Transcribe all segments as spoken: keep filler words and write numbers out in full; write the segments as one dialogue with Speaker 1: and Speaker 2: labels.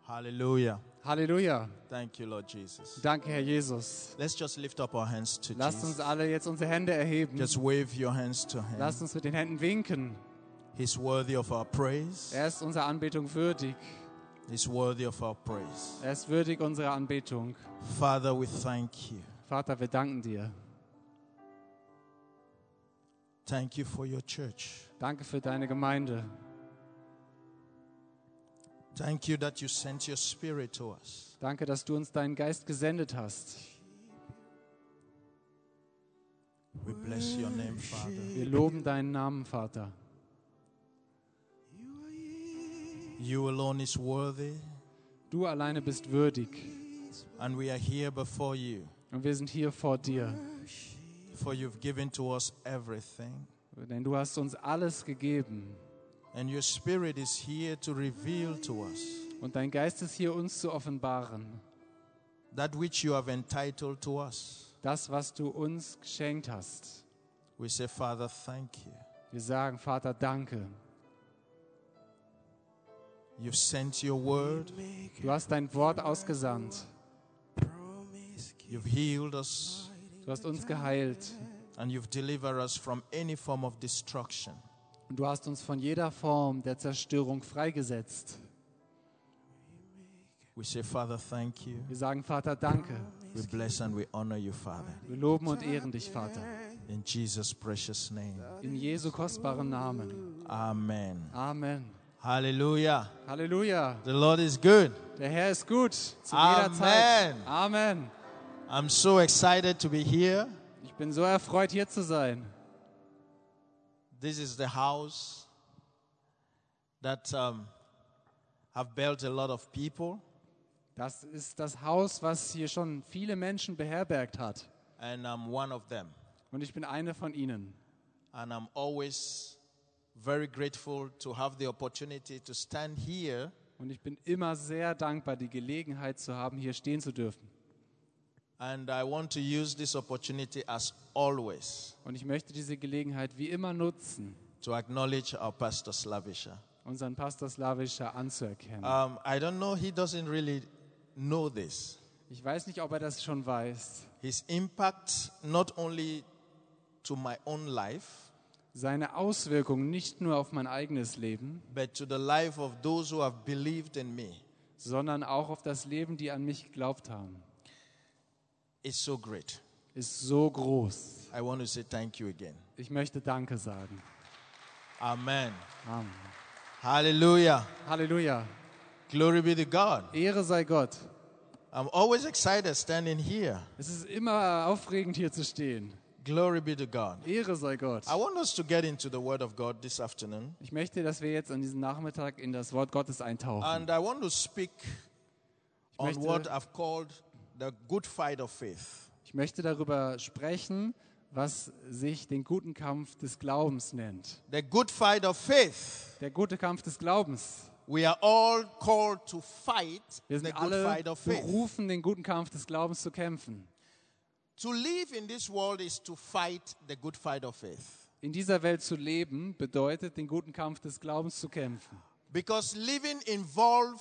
Speaker 1: Hallelujah.
Speaker 2: Halleluja.
Speaker 1: Thank you, Lord Jesus.
Speaker 2: Danke, Herr Jesus.
Speaker 1: Let's just lift up our hands to
Speaker 2: Lasst uns
Speaker 1: Jesus.
Speaker 2: alle jetzt unsere Hände erheben.
Speaker 1: Just wave your hands to him.
Speaker 2: Lasst uns mit den Händen winken.
Speaker 1: He's worthy of our praise.
Speaker 2: Er ist unserer Anbetung würdig.
Speaker 1: He's worthy of our praise.
Speaker 2: Er ist würdig unserer Anbetung.
Speaker 1: Father, we thank you.
Speaker 2: Vater, wir danken dir.
Speaker 1: Thank you for your church.
Speaker 2: Danke für deine Gemeinde.
Speaker 1: Thank you that you sent your spirit to us.
Speaker 2: Danke, dass du uns deinen Geist gesendet hast.
Speaker 1: We bless your name, Father.
Speaker 2: Wir loben deinen Namen, Vater.
Speaker 1: You alone is worthy,
Speaker 2: Du alleine bist würdig.
Speaker 1: and we are here before you,
Speaker 2: Und wir sind hier vor dir.
Speaker 1: for you've given to us everything.
Speaker 2: Denn du hast uns alles gegeben.
Speaker 1: And your spirit is here to reveal to us
Speaker 2: Und dein Geist ist hier, uns zu offenbaren.
Speaker 1: that which you have entitled to us.
Speaker 2: Das, was du uns geschenkt hast.
Speaker 1: We say, Father, thank you.
Speaker 2: Wir sagen, Vater, danke.
Speaker 1: You've sent your word.
Speaker 2: Du hast dein Wort ausgesandt.
Speaker 1: You've healed us.
Speaker 2: Du hast uns geheilt.
Speaker 1: And you've delivered us from any form of destruction.
Speaker 2: Und du hast uns von jeder Form der Zerstörung freigesetzt.
Speaker 1: We say, Father, thank you.
Speaker 2: Wir sagen, Vater, danke.
Speaker 1: We bless and we honor you, Father.
Speaker 2: Wir loben und ehren dich, Vater.
Speaker 1: In Jesus' precious name.
Speaker 2: In Jesu kostbarem Namen.
Speaker 1: Amen.
Speaker 2: Amen.
Speaker 1: Hallelujah.
Speaker 2: Halleluja.
Speaker 1: The Lord is good.
Speaker 2: Der Herr ist gut. Zu
Speaker 1: Amen.
Speaker 2: jeder Zeit. Amen.
Speaker 1: I'm so excited to be here.
Speaker 2: Ich bin so erfreut, hier zu sein.
Speaker 1: This is the house that um, have built a lot of people.
Speaker 2: Das ist das Haus, was hier schon viele Menschen beherbergt hat.
Speaker 1: And I'm one of them.
Speaker 2: Und ich bin eine von ihnen.
Speaker 1: And I'm always very grateful to have the opportunity to stand here
Speaker 2: Und ich bin immer sehr dankbar, die Gelegenheit zu haben, hier stehen zu dürfen.
Speaker 1: and I want to use this opportunity as always
Speaker 2: Und ich möchte diese Gelegenheit wie immer nutzen,
Speaker 1: to acknowledge our pastor Slavisha.
Speaker 2: unseren Pastor Slavisha anzuerkennen.
Speaker 1: Um, I don't know, he doesn't really know this.
Speaker 2: Ich weiß nicht, ob er das schon weiß.
Speaker 1: His impact not only to my own life,
Speaker 2: Seine Auswirkungen nicht nur auf mein eigenes Leben,
Speaker 1: but to the life of those who have believed in me
Speaker 2: sondern auch auf das Leben, die an mich geglaubt haben,
Speaker 1: is so great.
Speaker 2: ist so groß.
Speaker 1: I want to say thank you again.
Speaker 2: Ich möchte Danke sagen.
Speaker 1: Amen.
Speaker 2: Amen.
Speaker 1: Hallelujah.
Speaker 2: Halleluja.
Speaker 1: Glory be to God.
Speaker 2: Ehre sei Gott.
Speaker 1: I'm always excited standing here.
Speaker 2: Es ist immer aufregend, hier zu stehen.
Speaker 1: Glory be to God.
Speaker 2: Ehre sei Gott.
Speaker 1: I want us to get into the Word of God this afternoon.
Speaker 2: Ich möchte, dass wir jetzt an diesem Nachmittag in das Wort Gottes eintauchen.
Speaker 1: And I want to speak
Speaker 2: Ich
Speaker 1: on
Speaker 2: möchte-
Speaker 1: what I've called the good fight of faith.
Speaker 2: Ich möchte darüber sprechen, was sich den guten Kampf des Glaubens nennt.
Speaker 1: The good fight of faith.
Speaker 2: Der gute Kampf des Glaubens.
Speaker 1: We are all called to fight
Speaker 2: Wir
Speaker 1: the
Speaker 2: sind
Speaker 1: good
Speaker 2: alle
Speaker 1: fight of faith.
Speaker 2: berufen, den guten Kampf des Glaubens zu kämpfen.
Speaker 1: To live in this world is to fight the good fight of faith.
Speaker 2: In dieser Welt zu leben bedeutet, den guten Kampf des Glaubens zu kämpfen.
Speaker 1: Because living involves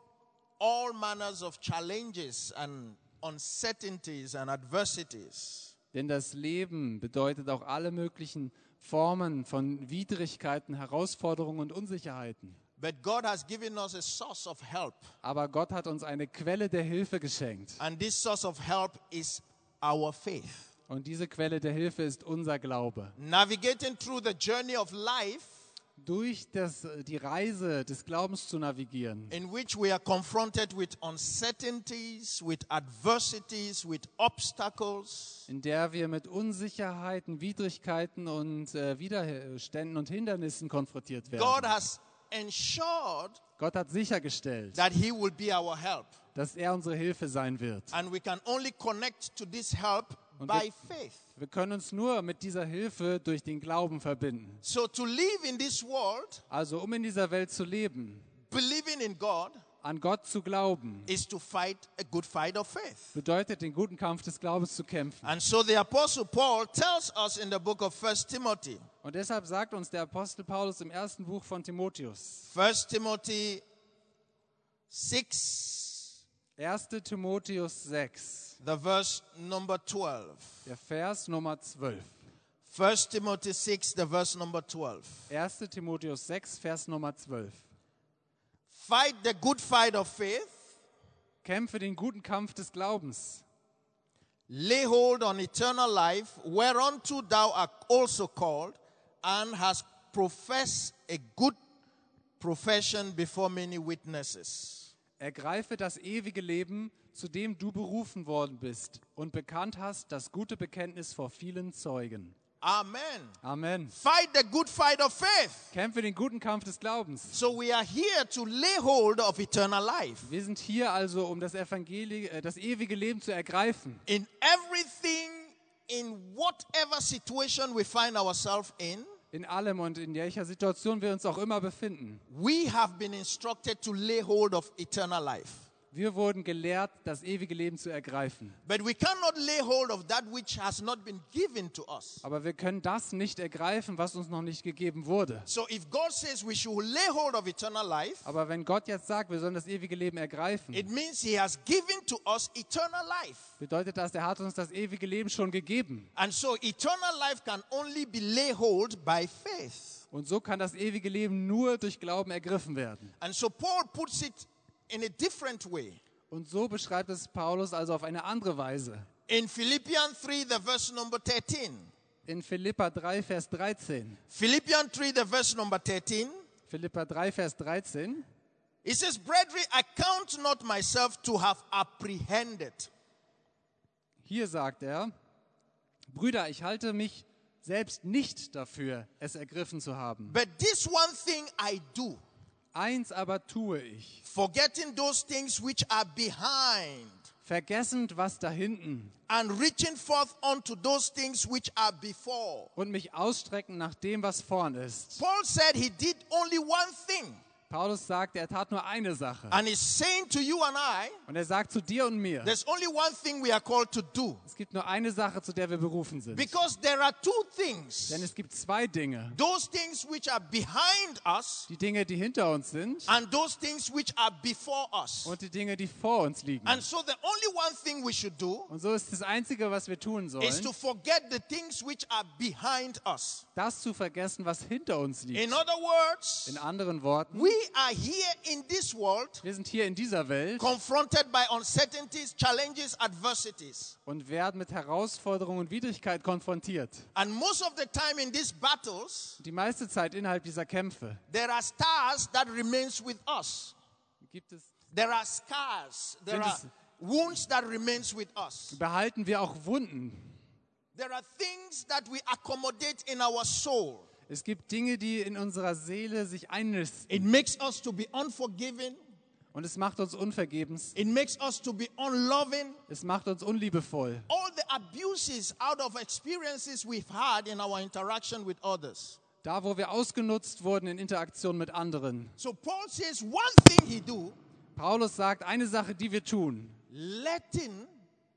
Speaker 1: all manners of challenges and uncertainties and adversities.
Speaker 2: Denn das Leben bedeutet auch alle möglichen Formen von Widrigkeiten, Herausforderungen und Unsicherheiten.
Speaker 1: But God has given us a source of help.
Speaker 2: Aber Gott hat uns eine Quelle der Hilfe geschenkt.
Speaker 1: And this source of help is our faith.
Speaker 2: Und diese Quelle der Hilfe ist unser Glaube.
Speaker 1: Navigating through the journey of life
Speaker 2: Durch das, die Reise des Glaubens zu navigieren,
Speaker 1: in which we are confronted with uncertainties, with adversities, with obstacles,
Speaker 2: in der wir mit Unsicherheiten, Widrigkeiten und äh, Widerständen und Hindernissen konfrontiert werden.
Speaker 1: God has ensured
Speaker 2: Gott hat sichergestellt,
Speaker 1: that He will be our help.
Speaker 2: dass er unsere Hilfe sein wird.
Speaker 1: And we can only connect to this help
Speaker 2: Und
Speaker 1: by faith.
Speaker 2: Wir können uns nur mit dieser Hilfe durch den Glauben verbinden.
Speaker 1: So to live in this world,
Speaker 2: Also um in dieser Welt zu leben,
Speaker 1: believing in God,
Speaker 2: an Gott zu glauben,
Speaker 1: is to fight a good fight of faith.
Speaker 2: bedeutet, den guten Kampf des Glaubens zu kämpfen.
Speaker 1: And so the Apostle Paul tells us in the book of First Timothy,
Speaker 2: Und deshalb sagt uns der Apostel Paulus im ersten Buch von Timotheus,
Speaker 1: First Timothy six,
Speaker 2: erster Timotheus sechs,
Speaker 1: the verse number twelve.
Speaker 2: der Vers Nummer zwölf.
Speaker 1: First Timothy six, the verse number twelve.
Speaker 2: erster Timotheus sechs, Vers Nummer zwölf.
Speaker 1: Fight the good fight of faith.
Speaker 2: Kämpfe den guten Kampf des Glaubens.
Speaker 1: Lay hold on eternal life, whereunto thou art also called, and hast professed a good profession before many witnesses.
Speaker 2: Ergreife das ewige Leben, zu dem du berufen worden bist und bekannt hast das gute Bekenntnis vor vielen Zeugen.
Speaker 1: Amen.
Speaker 2: Amen.
Speaker 1: Fight the good fight of faith.
Speaker 2: Kämpfe den guten Kampf des Glaubens.
Speaker 1: So we are here to lay hold of eternal life.
Speaker 2: Wir sind hier also, um das Evangelium, äh, das ewige Leben zu ergreifen.
Speaker 1: In everything, in whatever situation we find ourselves in,
Speaker 2: In allem und in welcher Situation wir uns auch immer befinden.
Speaker 1: we have been instructed to lay hold of eternal life.
Speaker 2: Wir wurden gelehrt, das ewige Leben zu ergreifen.
Speaker 1: But we cannot lay hold of that which has not been given to us.
Speaker 2: Aber wir können das nicht ergreifen, was uns noch nicht gegeben wurde.
Speaker 1: So if God says we should lay hold of eternal life,
Speaker 2: Aber wenn Gott jetzt sagt, wir sollen das ewige Leben ergreifen,
Speaker 1: it means He has given to us eternal life.
Speaker 2: bedeutet das, er hat uns das ewige Leben schon gegeben.
Speaker 1: And so eternal life can only be lay hold by faith.
Speaker 2: Und so kann das ewige Leben nur durch Glauben ergriffen werden.
Speaker 1: And so Paul puts it in a different way.
Speaker 2: Und so beschreibt es Paulus also auf eine andere Weise.
Speaker 1: In Philippians three, the verse number thirteen.
Speaker 2: In Philipper drei, Vers dreizehn.
Speaker 1: Philippians three, the verse number thirteen.
Speaker 2: Philipper drei, Vers dreizehn.
Speaker 1: It says, Brethren, I count not myself to have apprehended.
Speaker 2: Hier sagt er, Brüder, ich halte mich selbst nicht dafür, es ergriffen zu haben.
Speaker 1: But this one thing I do,
Speaker 2: Eins aber tue ich,
Speaker 1: forgetting those things which are behind,
Speaker 2: vergessend, was da hinten,
Speaker 1: and reaching forth unto those things which are before.
Speaker 2: und mich ausstrecken nach dem, was vorn ist.
Speaker 1: Paul said he did only one thing.
Speaker 2: Paulus sagt, er tat nur eine Sache.
Speaker 1: And he's saying to you and I,
Speaker 2: Und er sagt zu dir und mir,
Speaker 1: there's only one thing we are called to do.
Speaker 2: es gibt nur eine Sache, zu der wir berufen sind.
Speaker 1: Because there are two things.
Speaker 2: Denn es gibt zwei Dinge.
Speaker 1: Those things which are behind us
Speaker 2: Die Dinge, die hinter uns sind
Speaker 1: and those things which are before us.
Speaker 2: und die Dinge, die vor uns liegen.
Speaker 1: And so the only one thing we should do
Speaker 2: Und so ist das Einzige, was wir tun
Speaker 1: is
Speaker 2: sollen,
Speaker 1: to forget the things which are behind us.
Speaker 2: das zu vergessen, was hinter uns liegt.
Speaker 1: In other words,
Speaker 2: In anderen Worten,
Speaker 1: we are here in this world
Speaker 2: wir sind hier in dieser Welt
Speaker 1: confronted by uncertainties, challenges, adversities.
Speaker 2: und werden mit Herausforderungen und Widrigkeit konfrontiert.
Speaker 1: And most of the time in these battles,
Speaker 2: Die meiste Zeit innerhalb dieser Kämpfe
Speaker 1: there are scars that remains with us.
Speaker 2: gibt es,
Speaker 1: There are scars. There
Speaker 2: Sind
Speaker 1: are
Speaker 2: es-
Speaker 1: wounds that remains with us.
Speaker 2: behalten wir auch Wunden.
Speaker 1: There are things that we accommodate in our soul.
Speaker 2: Es gibt Dinge, die in unserer Seele sich einnisten.
Speaker 1: It makes us to be unforgiving.
Speaker 2: Und es macht uns unvergebens.
Speaker 1: It makes us to be unloving.
Speaker 2: Es macht uns unliebevoll.
Speaker 1: All the abuses out of experiences we've had in our interaction with others.
Speaker 2: Da, wo wir ausgenutzt wurden in Interaktion mit anderen.
Speaker 1: So Paul says one thing he do,
Speaker 2: Paulus sagt, eine Sache, die wir tun,
Speaker 1: letting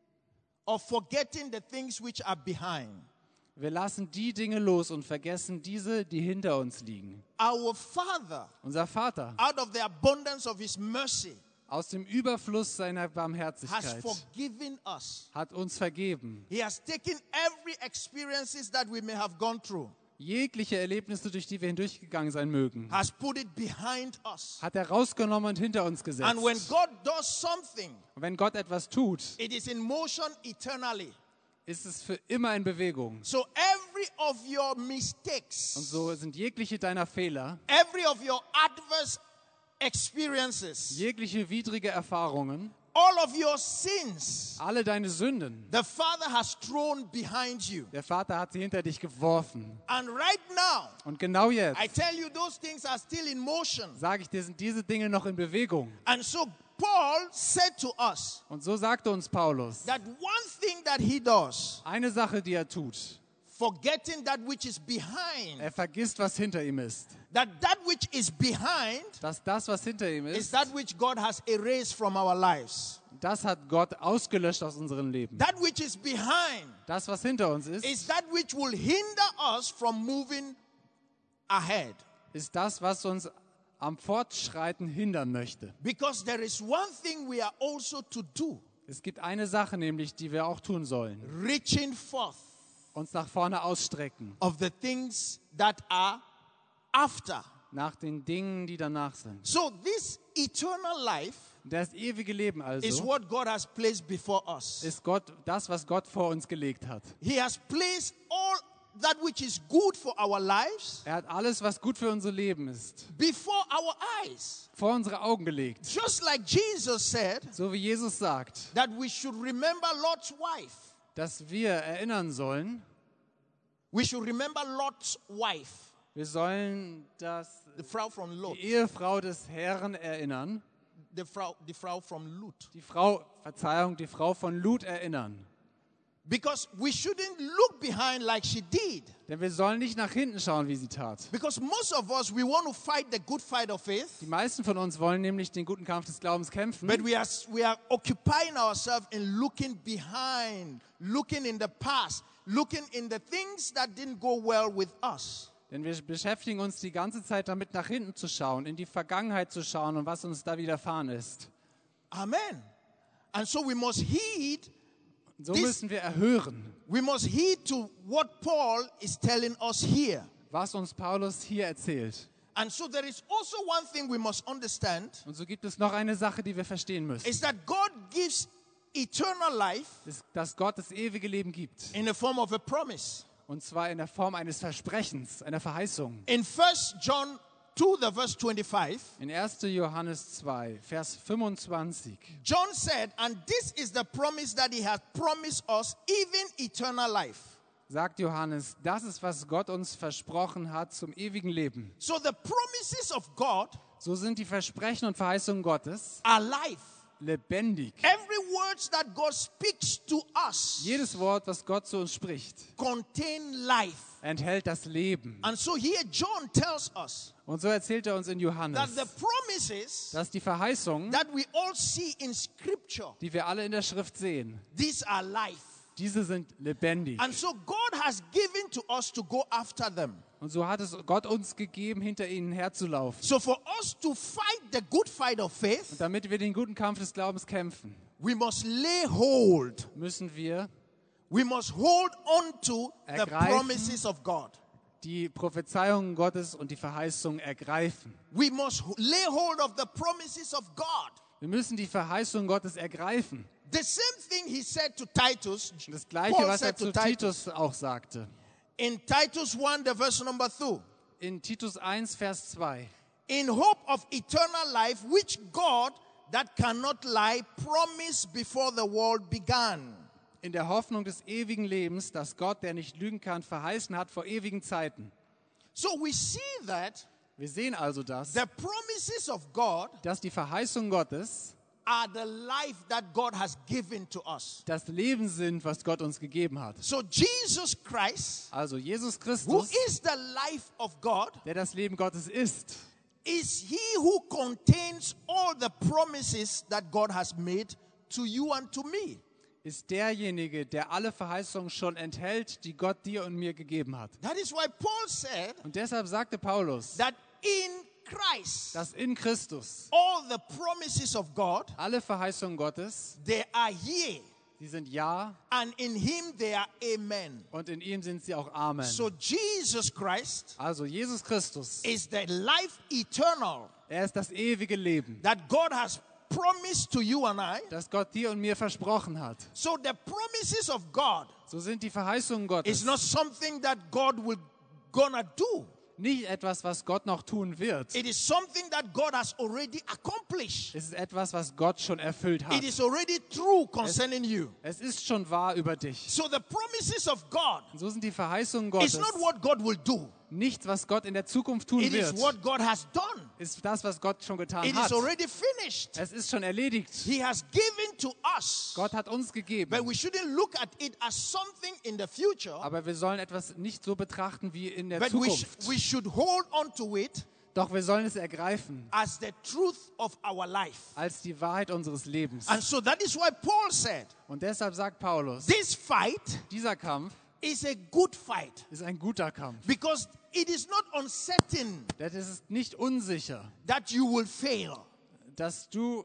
Speaker 1: or forgetting the things which are behind.
Speaker 2: wir lassen die Dinge los und vergessen diese, die hinter uns liegen.
Speaker 1: Our Father,
Speaker 2: Unser Vater,
Speaker 1: out of the abundance of his mercy,
Speaker 2: aus dem Überfluss seiner
Speaker 1: has
Speaker 2: Barmherzigkeit,
Speaker 1: forgiven us.
Speaker 2: hat uns vergeben.
Speaker 1: He has taken every experiences that we may have gone through,
Speaker 2: Jegliche Erlebnisse, durch die wir hindurchgegangen sein mögen,
Speaker 1: has put it behind us.
Speaker 2: hat er rausgenommen und hinter uns gesetzt.
Speaker 1: And when God does something,
Speaker 2: Und wenn Gott etwas tut,
Speaker 1: it is in motion eternally.
Speaker 2: ist es für immer in Bewegung.
Speaker 1: So every of your
Speaker 2: Und
Speaker 1: mistakes,
Speaker 2: so sind jegliche deiner Fehler,
Speaker 1: every of your adverse experiences,
Speaker 2: jegliche widrige Erfahrungen,
Speaker 1: all of your sins,
Speaker 2: alle deine Sünden,
Speaker 1: the Father has thrown behind you.
Speaker 2: der Vater hat sie hinter dich geworfen.
Speaker 1: And right now,
Speaker 2: Und genau jetzt,
Speaker 1: I tell you, those things are still in motion.
Speaker 2: sage ich dir, sind diese Dinge noch in Bewegung.
Speaker 1: And so Paul said to us
Speaker 2: Und so sagte uns Paulus,
Speaker 1: that one thing that he does,
Speaker 2: eine Sache, die er tut,
Speaker 1: forgetting that which is behind,
Speaker 2: er vergisst, was hinter ihm ist.
Speaker 1: that that which is behind
Speaker 2: Dass das, was hinter ihm
Speaker 1: is
Speaker 2: ist,
Speaker 1: that which God has erased from our lives.
Speaker 2: das hat Gott ausgelöscht aus unserem Leben.
Speaker 1: That which is behind
Speaker 2: Das, was hinter uns
Speaker 1: is
Speaker 2: ist,
Speaker 1: that which will hinder us from moving ahead.
Speaker 2: ist das, was uns am Fortschreiten hindern möchte.
Speaker 1: Because there is one thing we are also to do.
Speaker 2: Es gibt eine Sache nämlich, die wir auch tun sollen.
Speaker 1: Reaching forth
Speaker 2: Uns nach vorne ausstrecken.
Speaker 1: of the things that are after.
Speaker 2: Nach den Dingen, die danach sind.
Speaker 1: So this eternal life
Speaker 2: Das ewige Leben
Speaker 1: is
Speaker 2: also
Speaker 1: what God has placed before us.
Speaker 2: ist Gott, das, was Gott vor uns gelegt hat.
Speaker 1: He has placed all that which is good for our lives
Speaker 2: Er hat alles, was gut für unser Leben ist,
Speaker 1: before our eyes.
Speaker 2: vor unsere Augen gelegt.
Speaker 1: Just like Jesus said
Speaker 2: So wie Jesus sagt,
Speaker 1: that we should remember Lot's wife.
Speaker 2: dass wir erinnern sollen,
Speaker 1: We should remember Lot's wife,
Speaker 2: wir sollen das,
Speaker 1: the Frau from Lot,
Speaker 2: die Ehefrau des Herrn erinnern,
Speaker 1: the Frau, the Frau from Lut.
Speaker 2: die Frau, Verzeihung, die Frau von Lut erinnern.
Speaker 1: Because we shouldn't look behind like she did.
Speaker 2: Denn wir sollen nicht nach hinten schauen, wie sie tat.
Speaker 1: Because most of us, we want to fight the good fight of faith,
Speaker 2: Die meisten von uns wollen nämlich den guten Kampf des Glaubens kämpfen.
Speaker 1: but we are, we are occupying ourselves in looking behind, looking in the past, looking in the things that didn't go well with us.
Speaker 2: Denn wir beschäftigen uns die ganze Zeit damit, nach hinten zu schauen, in die Vergangenheit zu schauen und was uns da widerfahren ist.
Speaker 1: Amen. And so we must heed,
Speaker 2: Und so
Speaker 1: Dies-
Speaker 2: müssen wir erhören,
Speaker 1: we must heed to what Paul is telling us here.
Speaker 2: was uns Paulus hier erzählt.
Speaker 1: And so there is also one thing we must understand,
Speaker 2: Und so gibt es noch eine Sache, die wir verstehen müssen.
Speaker 1: is that God gives eternal life
Speaker 2: Dass- Dass Gott das ewige Leben gibt.
Speaker 1: in the form of a promise.
Speaker 2: Und zwar in der Form eines Versprechens, einer Verheißung.
Speaker 1: In First John two, the verse twenty-five,
Speaker 2: In erster Johannes zwei, Vers fünfundzwanzig.
Speaker 1: John said, and this is the promise that he has promised us, even eternal life.
Speaker 2: Sagt Johannes, das ist, was Gott uns versprochen hat zum ewigen Leben.
Speaker 1: So the promises of God
Speaker 2: So sind die Versprechen und Verheißungen Gottes
Speaker 1: are life.
Speaker 2: lebendig.
Speaker 1: Every word that God speaks to us
Speaker 2: Jedes Wort, was Gott zu uns spricht,
Speaker 1: contain life.
Speaker 2: enthält das Leben.
Speaker 1: And so here John tells us
Speaker 2: Und so erzählt er uns in
Speaker 1: that
Speaker 2: Johannes,
Speaker 1: the promises
Speaker 2: dass die Verheißungen,
Speaker 1: that we all see in Scripture,
Speaker 2: die wir alle in der Schrift sehen,
Speaker 1: these are life.
Speaker 2: diese sind lebendig.
Speaker 1: And so God has given to us to go after them.
Speaker 2: Und so hat es Gott uns gegeben, hinter ihnen herzulaufen.
Speaker 1: So for us to fight the good fight of faith,
Speaker 2: Und damit wir den guten Kampf des Glaubens kämpfen,
Speaker 1: we must lay hold.
Speaker 2: müssen wir
Speaker 1: We must hold on to the
Speaker 2: Ergreifen.
Speaker 1: promises of God.
Speaker 2: die Prophezeiungen Gottes und die Verheißungen ergreifen.
Speaker 1: We must h- lay hold of the promises of God.
Speaker 2: Wir müssen die Verheißungen Gottes ergreifen.
Speaker 1: The same thing he said to Titus,
Speaker 2: Und das Gleiche,
Speaker 1: Paul
Speaker 2: was er
Speaker 1: said
Speaker 2: zu
Speaker 1: to Titus.
Speaker 2: Titus auch sagte.
Speaker 1: In Titus one, the verse number two.
Speaker 2: In Titus eins, Vers zwei.
Speaker 1: In hope of eternal life, which God, that cannot lie, promised before the world began.
Speaker 2: In der Hoffnung des ewigen Lebens, das Gott, der nicht lügen kann, verheißen hat vor ewigen Zeiten.
Speaker 1: So we see that
Speaker 2: Wir sehen also das,
Speaker 1: the promises of God
Speaker 2: dass die Verheißungen Gottes
Speaker 1: are the life that God has given to us.
Speaker 2: das Leben sind, was Gott uns gegeben hat.
Speaker 1: So Jesus Christ,
Speaker 2: Also Jesus
Speaker 1: who
Speaker 2: Christus,
Speaker 1: is the life of God,
Speaker 2: der das Leben Gottes ist,
Speaker 1: is he who contains all the promises that God has made to you and to me.
Speaker 2: ist derjenige, der alle Verheißungen schon enthält, die Gott dir und mir gegeben hat.
Speaker 1: That is why Paul said
Speaker 2: Und deshalb sagte Paulus,
Speaker 1: that in Christ,
Speaker 2: dass in Christus
Speaker 1: all the promises of God,
Speaker 2: alle Verheißungen Gottes,
Speaker 1: they are yea,
Speaker 2: die sind Ja
Speaker 1: and in him they are amen.
Speaker 2: und in ihm sind sie auch Amen.
Speaker 1: So Jesus Christ
Speaker 2: Also Jesus Christus,
Speaker 1: is the life eternal
Speaker 2: er ist das ewige Leben,
Speaker 1: that God has promised to you and I.
Speaker 2: das Gott dir und mir versprochen hat.
Speaker 1: So the promises of God
Speaker 2: So sind die Verheißungen
Speaker 1: is
Speaker 2: Gottes
Speaker 1: not something that God will gonna do.
Speaker 2: nicht etwas, was Gott noch tun wird.
Speaker 1: It is something that God has already accomplished.
Speaker 2: Es ist etwas, was Gott schon erfüllt hat.
Speaker 1: It is already true concerning you.
Speaker 2: Es ist schon wahr über dich.
Speaker 1: So the promises of God
Speaker 2: Und so sind die Verheißungen
Speaker 1: is
Speaker 2: Gottes
Speaker 1: not what God will do.
Speaker 2: nichts, was Gott in der Zukunft tun
Speaker 1: It is
Speaker 2: wird.
Speaker 1: what God has done.
Speaker 2: Ist das, was Gott schon getan
Speaker 1: It
Speaker 2: hat.
Speaker 1: is already finished.
Speaker 2: Es ist schon erledigt.
Speaker 1: He has given to us.
Speaker 2: Gott hat uns
Speaker 1: But
Speaker 2: gegeben.
Speaker 1: we shouldn't look at it as something in the future.
Speaker 2: Aber wir sollen etwas nicht so betrachten wie in der
Speaker 1: But we, sh-
Speaker 2: Zukunft.
Speaker 1: we should hold on to it
Speaker 2: Doch wir sollen es ergreifen
Speaker 1: as the truth of our life.
Speaker 2: als die Wahrheit unseres Lebens.
Speaker 1: And so that is why Paul said,
Speaker 2: Und deshalb sagt Paulus,
Speaker 1: this fight
Speaker 2: dieser Kampf
Speaker 1: is a good fight
Speaker 2: ist ein guter Kampf.
Speaker 1: because it is not uncertain
Speaker 2: Denn es ist nicht unsicher,
Speaker 1: that you will fail,
Speaker 2: dass du,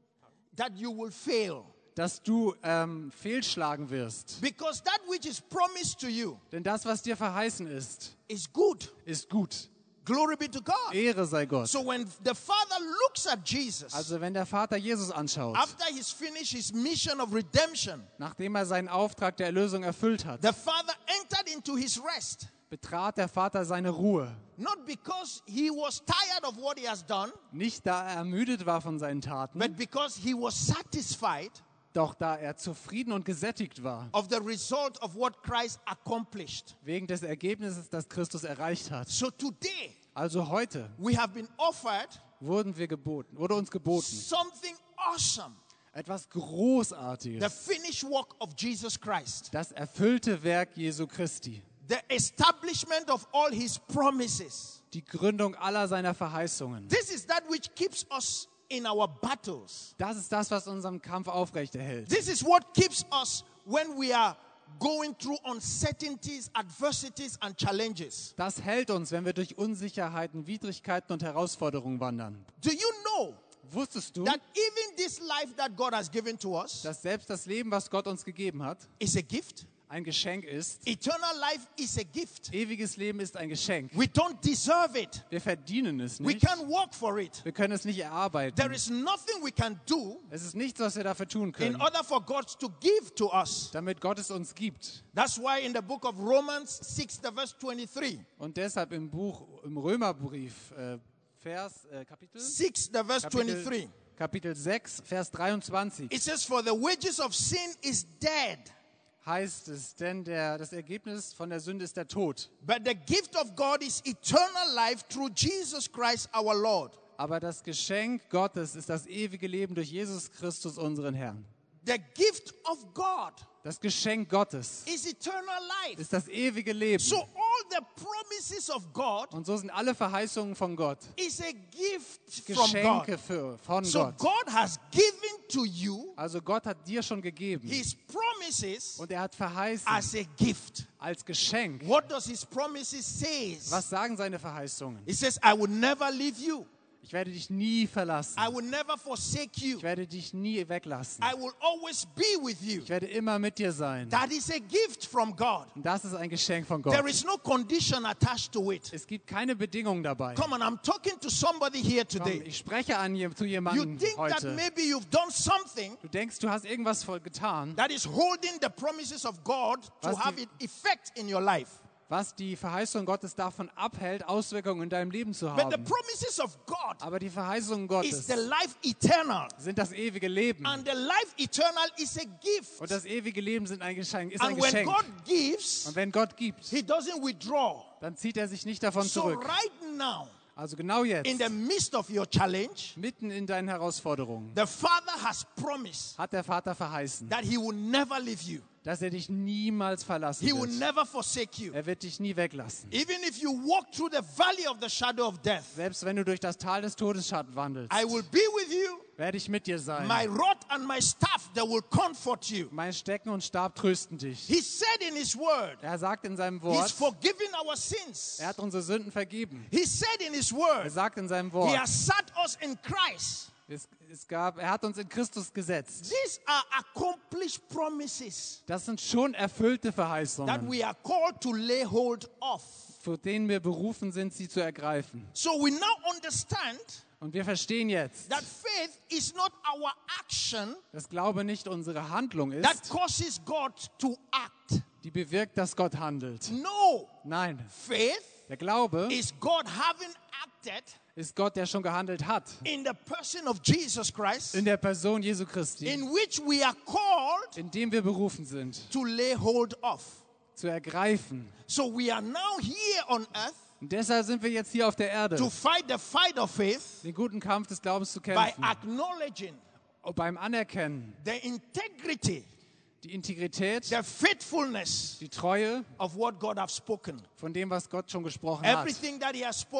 Speaker 1: that you will fail.
Speaker 2: dass du ähm, fehlschlagen wirst.
Speaker 1: Because that which is promised to you
Speaker 2: Denn das, was dir verheißen ist,
Speaker 1: is good.
Speaker 2: ist gut.
Speaker 1: Glory be to God.
Speaker 2: Ehre sei Gott.
Speaker 1: So when the Father looks at Jesus,
Speaker 2: Also wenn der Vater Jesus anschaut,
Speaker 1: after he's finished his mission of redemption,
Speaker 2: nachdem er seinen Auftrag der Erlösung erfüllt hat,
Speaker 1: the Father entered into his rest.
Speaker 2: betrat der Vater seine Ruhe.
Speaker 1: Not because he was tired of what he has done,
Speaker 2: Nicht da er ermüdet war von seinen Taten,
Speaker 1: but because he was satisfied
Speaker 2: doch da er zufrieden und gesättigt war,
Speaker 1: of the result of what Christ accomplished.
Speaker 2: wegen des Ergebnisses, das Christus erreicht hat.
Speaker 1: So today,
Speaker 2: Also heute
Speaker 1: we have been offered
Speaker 2: wurden wir geboten, wurde uns geboten,
Speaker 1: something awesome.
Speaker 2: etwas
Speaker 1: The
Speaker 2: Großartiges,
Speaker 1: finished work of Jesus Christ.
Speaker 2: das erfüllte Werk Jesu Christi,
Speaker 1: The establishment of all his promises.
Speaker 2: die Gründung aller seiner Verheißungen.
Speaker 1: This is that which keeps us in our battles.
Speaker 2: Das ist das, was unseren Kampf aufrechterhält.
Speaker 1: This is what keeps us when we are going through uncertainties, adversities, and challenges.
Speaker 2: Das hält uns, wenn wir durch Unsicherheiten, Widrigkeiten und Herausforderungen wandern.
Speaker 1: Do you know
Speaker 2: Wusstest du,
Speaker 1: that even this life that God has given to us
Speaker 2: dass selbst das Leben, was Gott uns gegeben hat,
Speaker 1: is a gift?
Speaker 2: ein Geschenk ist?
Speaker 1: Eternal life is a gift.
Speaker 2: Ewiges Leben ist ein Geschenk.
Speaker 1: We don't deserve it.
Speaker 2: Wir verdienen es
Speaker 1: We
Speaker 2: nicht.
Speaker 1: can't work for it.
Speaker 2: Wir können es nicht erarbeiten.
Speaker 1: There is nothing we can do
Speaker 2: Es ist nichts, was wir dafür tun
Speaker 1: in
Speaker 2: können,
Speaker 1: order for God to give to us.
Speaker 2: damit Gott es uns gibt.
Speaker 1: That's why in the book of Romans six, the verse twenty-three,
Speaker 2: Und deshalb im Buch, im Römerbrief, äh, Vers, äh, Kapitel,
Speaker 1: six, the verse twenty-three,
Speaker 2: Kapitel, Kapitel sechs, Vers dreiundzwanzig,
Speaker 1: it says, "For the wages of sin is dead,
Speaker 2: heißt es, denn der, das Ergebnis von der Sünde ist der Tod.
Speaker 1: but the gift of God is eternal life through Jesus Christ our Lord."
Speaker 2: Aber das Geschenk Gottes ist das ewige Leben durch Jesus Christus, unseren Herrn.
Speaker 1: The gift of God
Speaker 2: Das Geschenk Gottes
Speaker 1: is eternal life.
Speaker 2: ist das ewige Leben.
Speaker 1: So all the promises of God
Speaker 2: Und so sind alle Verheißungen von Gott
Speaker 1: is a gift from
Speaker 2: Geschenke
Speaker 1: God.
Speaker 2: für, von
Speaker 1: So
Speaker 2: Gott.
Speaker 1: God has given to you
Speaker 2: Also Gott hat dir schon gegeben
Speaker 1: his promises
Speaker 2: und er hat verheißen
Speaker 1: as a gift.
Speaker 2: als Geschenk.
Speaker 1: What does his promises say?
Speaker 2: Was sagen seine Verheißungen?
Speaker 1: He says, "I will never leave you.
Speaker 2: Ich werde dich nie verlassen.
Speaker 1: I will never forsake you.
Speaker 2: Ich werde dich nie weglassen.
Speaker 1: I will always be with you."
Speaker 2: Ich werde immer mit dir sein.
Speaker 1: That is a gift from God.
Speaker 2: Und das ist ein Geschenk von
Speaker 1: There
Speaker 2: Gott.
Speaker 1: is no condition attached to it.
Speaker 2: Es gibt keine Bedingung dabei.
Speaker 1: Come on, I'm talking to somebody here
Speaker 2: Komm,
Speaker 1: today.
Speaker 2: ich spreche an je- zu
Speaker 1: You
Speaker 2: jemandem
Speaker 1: think that
Speaker 2: heute.
Speaker 1: maybe you've done something
Speaker 2: Du denkst, du hast irgendwas voll getan,
Speaker 1: that is holding the promises of God to
Speaker 2: Was
Speaker 1: have
Speaker 2: die-
Speaker 1: an effect in your life.
Speaker 2: was die Verheißung Gottes davon abhält, Auswirkungen in deinem Leben zu
Speaker 1: But the
Speaker 2: haben.
Speaker 1: promises of God
Speaker 2: Aber die Verheißungen
Speaker 1: is
Speaker 2: Gottes
Speaker 1: the life eternal.
Speaker 2: sind das ewige Leben.
Speaker 1: And the life eternal is a gift.
Speaker 2: Und das ewige Leben sind ein Geschenk, ist ein
Speaker 1: And when
Speaker 2: Geschenk.
Speaker 1: God gives,
Speaker 2: Und wenn Gott gibt,
Speaker 1: he doesn't withdraw.
Speaker 2: dann zieht er sich nicht davon
Speaker 1: So
Speaker 2: zurück.
Speaker 1: right now,
Speaker 2: Also genau
Speaker 1: in
Speaker 2: jetzt,
Speaker 1: the midst of your challenge,
Speaker 2: mitten in deinen Herausforderungen,
Speaker 1: the Father has promised
Speaker 2: hat der Vater verheißen,
Speaker 1: that he will never leave you.
Speaker 2: dass er dich niemals verlassen
Speaker 1: He will
Speaker 2: wird.
Speaker 1: never forsake you.
Speaker 2: Er wird dich nie weglassen.
Speaker 1: Even if you walk through the valley of the shadow of death,
Speaker 2: Selbst wenn du durch das Tal des Todesschatten wandelst,
Speaker 1: I will be with you.
Speaker 2: werde ich mit dir sein.
Speaker 1: My rod and my staff, they will comfort you.
Speaker 2: Mein Stecken und Stab trösten dich.
Speaker 1: He said in his word,
Speaker 2: Er sagt in seinem
Speaker 1: he's
Speaker 2: Wort,
Speaker 1: forgiven our sins.
Speaker 2: er hat unsere Sünden vergeben.
Speaker 1: He said in his
Speaker 2: Er
Speaker 1: word,
Speaker 2: sagt in seinem
Speaker 1: he
Speaker 2: Wort,
Speaker 1: has sat us in Christ.
Speaker 2: es, es gab, er hat uns in Christus gesetzt.
Speaker 1: These are accomplished promises
Speaker 2: Das sind schon erfüllte
Speaker 1: that
Speaker 2: Verheißungen,
Speaker 1: we are called to lay hold of.
Speaker 2: für denen wir berufen sind, sie zu ergreifen.
Speaker 1: So we now understand
Speaker 2: Und wir verstehen jetzt,
Speaker 1: that faith is not our action
Speaker 2: dass Glaube nicht unsere Handlung
Speaker 1: that
Speaker 2: ist,
Speaker 1: causes God to act.
Speaker 2: die bewirkt, dass Gott handelt.
Speaker 1: No,
Speaker 2: Nein,
Speaker 1: faith
Speaker 2: der Glaube
Speaker 1: is God having acted
Speaker 2: ist Gott, der schon gehandelt hat.
Speaker 1: in the person of Jesus Christ,
Speaker 2: In der Person Jesu Christi,
Speaker 1: in which we are called
Speaker 2: in dem wir berufen sind,
Speaker 1: to lay hold of.
Speaker 2: zu ergreifen.
Speaker 1: So we are now here on earth
Speaker 2: Und deshalb sind wir jetzt hier auf der Erde,
Speaker 1: to fight the fight of faith
Speaker 2: den guten Kampf des Glaubens zu
Speaker 1: by
Speaker 2: kämpfen.
Speaker 1: acknowledging
Speaker 2: Und beim Anerkennen,
Speaker 1: the integrity,
Speaker 2: die Integrität,
Speaker 1: the faithfulness
Speaker 2: die Treue
Speaker 1: of what God has spoken.
Speaker 2: von dem, was Gott schon gesprochen hat.
Speaker 1: Everything that he has spoken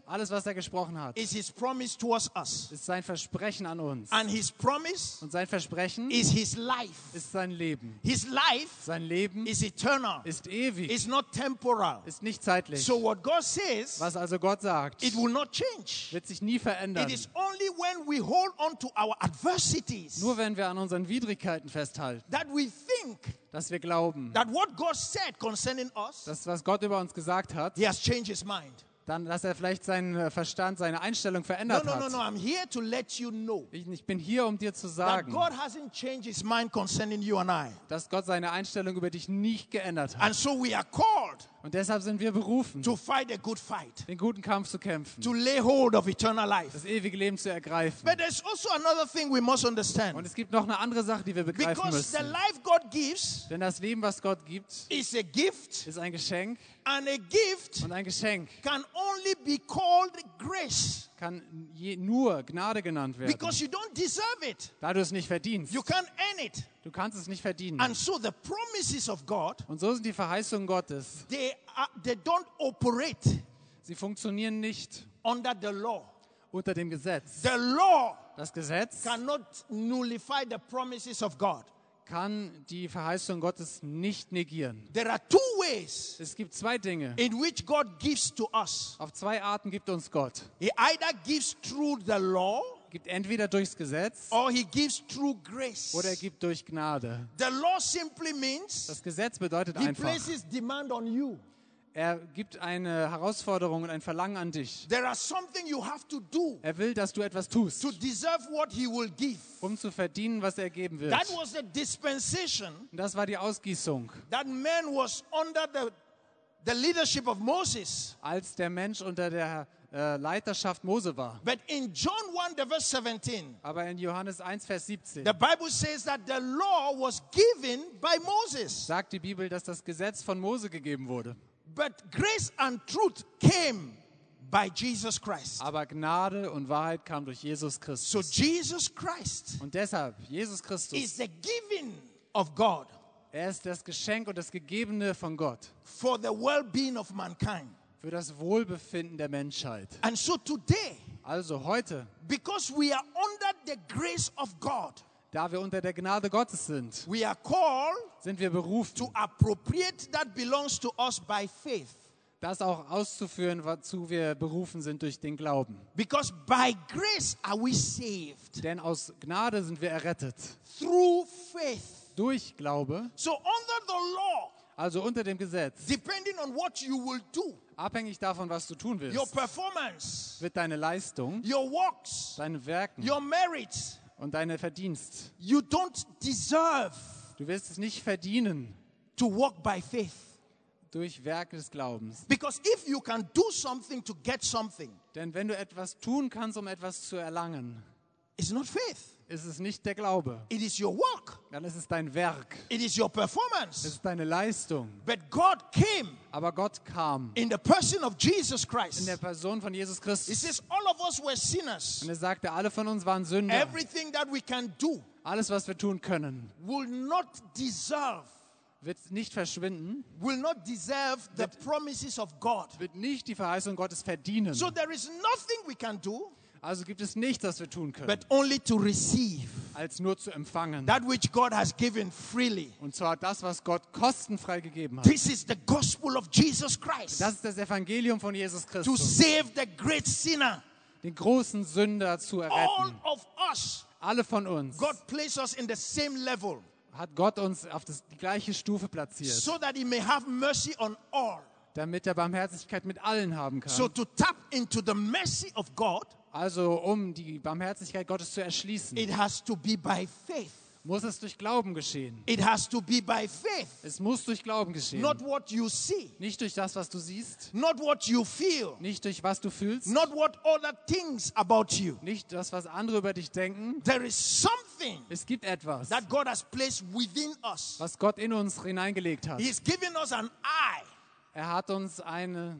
Speaker 2: Alles, was er gesprochen hat,
Speaker 1: is his promise towards us.
Speaker 2: ist sein Versprechen an uns.
Speaker 1: And his promise
Speaker 2: Und sein Versprechen
Speaker 1: is his life.
Speaker 2: ist sein Leben.
Speaker 1: His life
Speaker 2: Sein Leben
Speaker 1: is eternal.
Speaker 2: ist ewig,
Speaker 1: It's not temporal.
Speaker 2: ist nicht zeitlich.
Speaker 1: So what God says,
Speaker 2: Was also Gott sagt,
Speaker 1: it will not change.
Speaker 2: wird sich nie
Speaker 1: It
Speaker 2: verändern.
Speaker 1: is only when we hold on to our adversities
Speaker 2: Nur wenn wir an unseren Widrigkeiten festhalten,
Speaker 1: that we think
Speaker 2: dass wir glauben,
Speaker 1: that what God said concerning us,
Speaker 2: dass was Gott über uns gesagt hat,
Speaker 1: he has changed his mind.
Speaker 2: dann, dass er vielleicht seinen Verstand, seine Einstellung
Speaker 1: No,
Speaker 2: verändert
Speaker 1: no, no,
Speaker 2: hat.
Speaker 1: no. I'm here to let you know
Speaker 2: Ich, ich bin hier, um dir zu
Speaker 1: that
Speaker 2: sagen,
Speaker 1: God hasn't changed his mind concerning you and I.
Speaker 2: dass Gott seine Einstellung über dich nicht geändert hat.
Speaker 1: And so we are called
Speaker 2: Und deshalb sind wir berufen,
Speaker 1: to fight a good fight,
Speaker 2: den guten Kampf zu kämpfen,
Speaker 1: to lay hold of eternal life.
Speaker 2: das ewige Leben zu ergreifen.
Speaker 1: But there's also another thing we must
Speaker 2: Und
Speaker 1: understand.
Speaker 2: es gibt noch eine andere Sache, die wir begreifen
Speaker 1: Because the
Speaker 2: müssen.
Speaker 1: life God gives
Speaker 2: Denn das Leben, was Gott gibt,
Speaker 1: is a gift,
Speaker 2: ist ein Geschenk.
Speaker 1: and a gift
Speaker 2: Und ein Geschenk
Speaker 1: can only be called grace
Speaker 2: kann je, nur Gnade genannt werden,
Speaker 1: because you don't deserve it.
Speaker 2: da du es nicht verdienst.
Speaker 1: You can't earn it.
Speaker 2: Du kannst es nicht verdienen.
Speaker 1: And so the promises of God,
Speaker 2: Und so sind die Verheißungen Gottes.
Speaker 1: they, are, they don't operate
Speaker 2: Sie funktionieren nicht
Speaker 1: under the law.
Speaker 2: unter dem Gesetz.
Speaker 1: The law
Speaker 2: Das Gesetz
Speaker 1: cannot nullify the promises of God.
Speaker 2: kann die Verheißung Gottes nicht negieren.
Speaker 1: There are two ways
Speaker 2: Es gibt zwei Dinge.
Speaker 1: in which God gives to us.
Speaker 2: Auf zwei Arten gibt uns Gott.
Speaker 1: He either gives through the law
Speaker 2: Gibt entweder durchs Gesetz
Speaker 1: or he gives through grace.
Speaker 2: oder er gibt durch Gnade.
Speaker 1: The law simply means
Speaker 2: Das Gesetz bedeutet
Speaker 1: he
Speaker 2: einfach,
Speaker 1: places demand on you.
Speaker 2: er gibt eine Herausforderung und ein Verlangen an dich.
Speaker 1: There are something you have to do
Speaker 2: Er will, dass du etwas tust,
Speaker 1: to deserve what he will give.
Speaker 2: um zu verdienen, was er geben wird.
Speaker 1: That was a dispensation
Speaker 2: Und das war die Ausgießung,
Speaker 1: that man was under the, the leadership of Moses.
Speaker 2: als der Mensch unter der äh, Leiterschaft Mose war.
Speaker 1: But in John one, the verse seventeen,
Speaker 2: Aber in Johannes eins, Vers siebzehn
Speaker 1: the Bible says that the law was given by Moses.
Speaker 2: sagt die Bibel, dass das Gesetz von Mose gegeben wurde.
Speaker 1: But grace and truth came by Jesus Christ.
Speaker 2: Aber Gnade und Wahrheit kam durch Jesus
Speaker 1: So
Speaker 2: Christus.
Speaker 1: Jesus Christ
Speaker 2: Und deshalb, Jesus Christus,
Speaker 1: is the giving of God
Speaker 2: er ist das Geschenk und das Gegebene von Gott
Speaker 1: for the well-being of mankind.
Speaker 2: für das Wohlbefinden der Menschheit.
Speaker 1: And so today,
Speaker 2: Also heute,
Speaker 1: because we are under the grace of God,
Speaker 2: da wir unter der Gnade Gottes sind,
Speaker 1: we are called
Speaker 2: sind wir berufen,
Speaker 1: to appropriate that belongs to us by faith.
Speaker 2: das auch auszuführen, wozu wir berufen sind durch den Glauben.
Speaker 1: Because by grace are we saved
Speaker 2: Denn aus Gnade sind wir errettet.
Speaker 1: through faith.
Speaker 2: Durch Glaube,
Speaker 1: So under the law,
Speaker 2: also unter dem Gesetz,
Speaker 1: depending on what you will do,
Speaker 2: abhängig davon, was du tun
Speaker 1: your
Speaker 2: willst,
Speaker 1: performance,
Speaker 2: wird deine Leistung,
Speaker 1: your works,
Speaker 2: deine Werken
Speaker 1: your merits,
Speaker 2: und deine Verdienst,
Speaker 1: you don't deserve
Speaker 2: du wirst es nicht verdienen
Speaker 1: to walk by faith.
Speaker 2: durch Werke des Glaubens.
Speaker 1: Because if you can do something to get something,
Speaker 2: Denn wenn du etwas tun kannst, um etwas zu erlangen,
Speaker 1: it's not faith.
Speaker 2: ist es nicht der Glaube,
Speaker 1: It is your work.
Speaker 2: dann ist es dein Werk,
Speaker 1: It is your
Speaker 2: es
Speaker 1: performance.
Speaker 2: ist deine Leistung.
Speaker 1: But God came
Speaker 2: Aber Gott kam
Speaker 1: in the person of Jesus
Speaker 2: in
Speaker 1: Christ.
Speaker 2: der Person von Jesus
Speaker 1: He
Speaker 2: Christus
Speaker 1: says all of us were sinners.
Speaker 2: und er sagte, alle von uns waren Sünder.
Speaker 1: Everything that we can do
Speaker 2: Alles, was wir tun können,
Speaker 1: will not deserve,
Speaker 2: wird nicht verschwinden,
Speaker 1: will not deserve the promises of God.
Speaker 2: wird nicht die Verheißung Gottes verdienen.
Speaker 1: So there is nothing we can do
Speaker 2: Also gibt es nichts, was wir tun können,
Speaker 1: but only to receive
Speaker 2: als nur zu empfangen.
Speaker 1: that which God has given freely.
Speaker 2: Und zwar das, was Gott kostenfrei gegeben hat.
Speaker 1: This is the gospel of Jesus Christ
Speaker 2: Das ist das Evangelium von Jesus
Speaker 1: to
Speaker 2: Christus,
Speaker 1: save the great sinner.
Speaker 2: den großen Sünder zu
Speaker 1: All
Speaker 2: erretten.
Speaker 1: of us,
Speaker 2: Alle von uns
Speaker 1: God placed us in the same level
Speaker 2: hat Gott uns auf das, die gleiche Stufe platziert,
Speaker 1: so that He may have mercy on all.
Speaker 2: damit er Barmherzigkeit mit allen haben
Speaker 1: So
Speaker 2: kann.
Speaker 1: to tap into the mercy of God,
Speaker 2: Also um die Barmherzigkeit Gottes zu erschließen,
Speaker 1: it has to be by faith.
Speaker 2: muss es durch Glauben geschehen.
Speaker 1: It has to be by faith,
Speaker 2: Es muss durch Glauben geschehen.
Speaker 1: not what you see,
Speaker 2: Nicht durch das, was du siehst,
Speaker 1: not what you feel,
Speaker 2: nicht durch was du fühlst,
Speaker 1: not what other things about you.
Speaker 2: nicht das, was andere über dich denken.
Speaker 1: There is something
Speaker 2: Es gibt etwas,
Speaker 1: that God has placed within us.
Speaker 2: was Gott in uns hineingelegt hat.
Speaker 1: He's given us an eye
Speaker 2: Er hat uns eine,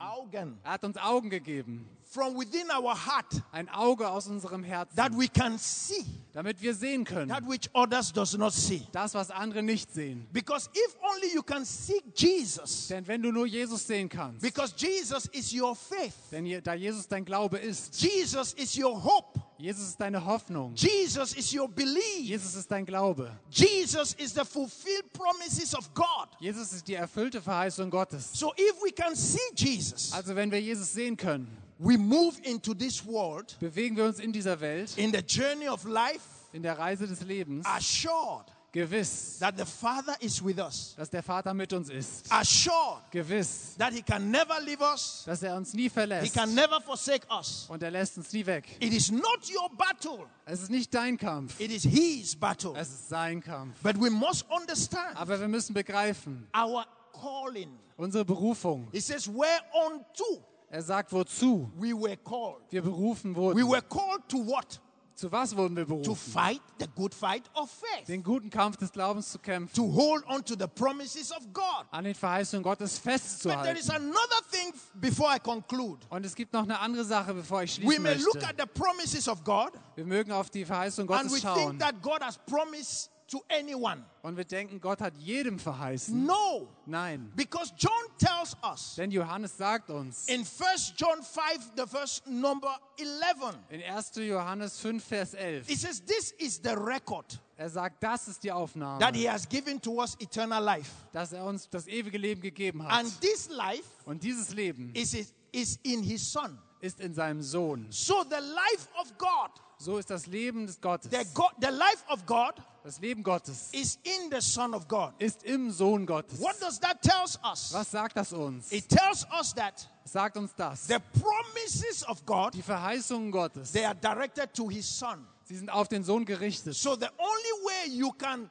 Speaker 1: Augen.
Speaker 2: Er hat uns Augen gegeben.
Speaker 1: From within our heart,
Speaker 2: Ein Auge aus unserem Herzen,
Speaker 1: that we can see
Speaker 2: damit wir sehen können.
Speaker 1: that which others does not see.
Speaker 2: Das, was andere nicht sehen.
Speaker 1: Because if only you can see Jesus,
Speaker 2: Denn wenn du nur Jesus sehen kannst,
Speaker 1: because Jesus is your faith,
Speaker 2: denn je- da Jesus dein Glaube ist,
Speaker 1: Jesus is your hope,
Speaker 2: Jesus ist deine Hoffnung,
Speaker 1: Jesus is your belief,
Speaker 2: Jesus ist dein Glaube,
Speaker 1: Jesus is the fulfilled promises of God.
Speaker 2: Jesus ist die erfüllte Verheißung Gottes.
Speaker 1: So if we can see Jesus,
Speaker 2: Also wenn wir Jesus sehen können,
Speaker 1: we move into this world
Speaker 2: bewegen wir uns in dieser Welt,
Speaker 1: in the journey of life,
Speaker 2: in der Reise des Lebens,
Speaker 1: assured
Speaker 2: gewiss,
Speaker 1: that the Father is with us,
Speaker 2: dass der Vater mit uns ist.
Speaker 1: assured
Speaker 2: Gewiss,
Speaker 1: that He can never leave us,
Speaker 2: dass er uns nie
Speaker 1: He
Speaker 2: verlässt
Speaker 1: can never forsake us.
Speaker 2: und er lässt uns nie weg.
Speaker 1: It is not your battle,
Speaker 2: Es ist nicht dein Kampf,
Speaker 1: it is His battle.
Speaker 2: es ist sein Kampf.
Speaker 1: But we must understand
Speaker 2: Aber wir müssen begreifen,
Speaker 1: our calling.
Speaker 2: unsere Berufung.
Speaker 1: He says, whereunto
Speaker 2: Er sagt, wozu
Speaker 1: we were called.
Speaker 2: wir berufen
Speaker 1: We
Speaker 2: wurden.
Speaker 1: were called to what?
Speaker 2: Zu was wurden wir
Speaker 1: To
Speaker 2: berufen?
Speaker 1: fight the good fight of faith.
Speaker 2: Den guten Kampf des Glaubens zu kämpfen,
Speaker 1: To hold on to the promises of God.
Speaker 2: an den Verheißungen Gottes
Speaker 1: But there
Speaker 2: festzuhalten.
Speaker 1: is another thing before I conclude.
Speaker 2: Und es gibt noch eine andere Sache, bevor ich
Speaker 1: We
Speaker 2: schließen
Speaker 1: may look
Speaker 2: möchte.
Speaker 1: at the promises of God
Speaker 2: Wir mögen auf die Verheißung
Speaker 1: and we
Speaker 2: Gottes
Speaker 1: think
Speaker 2: schauen
Speaker 1: that God has promised to anyone.
Speaker 2: und wir denken, Gott hat jedem verheißen.
Speaker 1: No,
Speaker 2: Nein,
Speaker 1: because John tells us
Speaker 2: denn Johannes sagt uns
Speaker 1: in First John five, the verse number eleven,
Speaker 2: in erster Johannes fünf, Vers elf,
Speaker 1: he says, this is the record
Speaker 2: er sagt, das ist die
Speaker 1: that
Speaker 2: Aufnahme,
Speaker 1: he has given to us eternal life.
Speaker 2: dass er uns das ewige Leben gegeben hat.
Speaker 1: And this life
Speaker 2: Und dieses Leben
Speaker 1: is, is in his Son.
Speaker 2: ist in seinem Sohn.
Speaker 1: So the life of God,
Speaker 2: So ist das Leben des Gottes.
Speaker 1: the, God, the life of God
Speaker 2: Das Leben Gottes
Speaker 1: is in the Son of God.
Speaker 2: ist im Sohn Gottes.
Speaker 1: What does that tell us?
Speaker 2: Was sagt das uns?
Speaker 1: It tells us that
Speaker 2: Es sagt uns das.
Speaker 1: the promises of God,
Speaker 2: Die Verheißungen Gottes,
Speaker 1: they are directed to his Son.
Speaker 2: sie sind auf den Sohn gerichtet.
Speaker 1: So the only way you can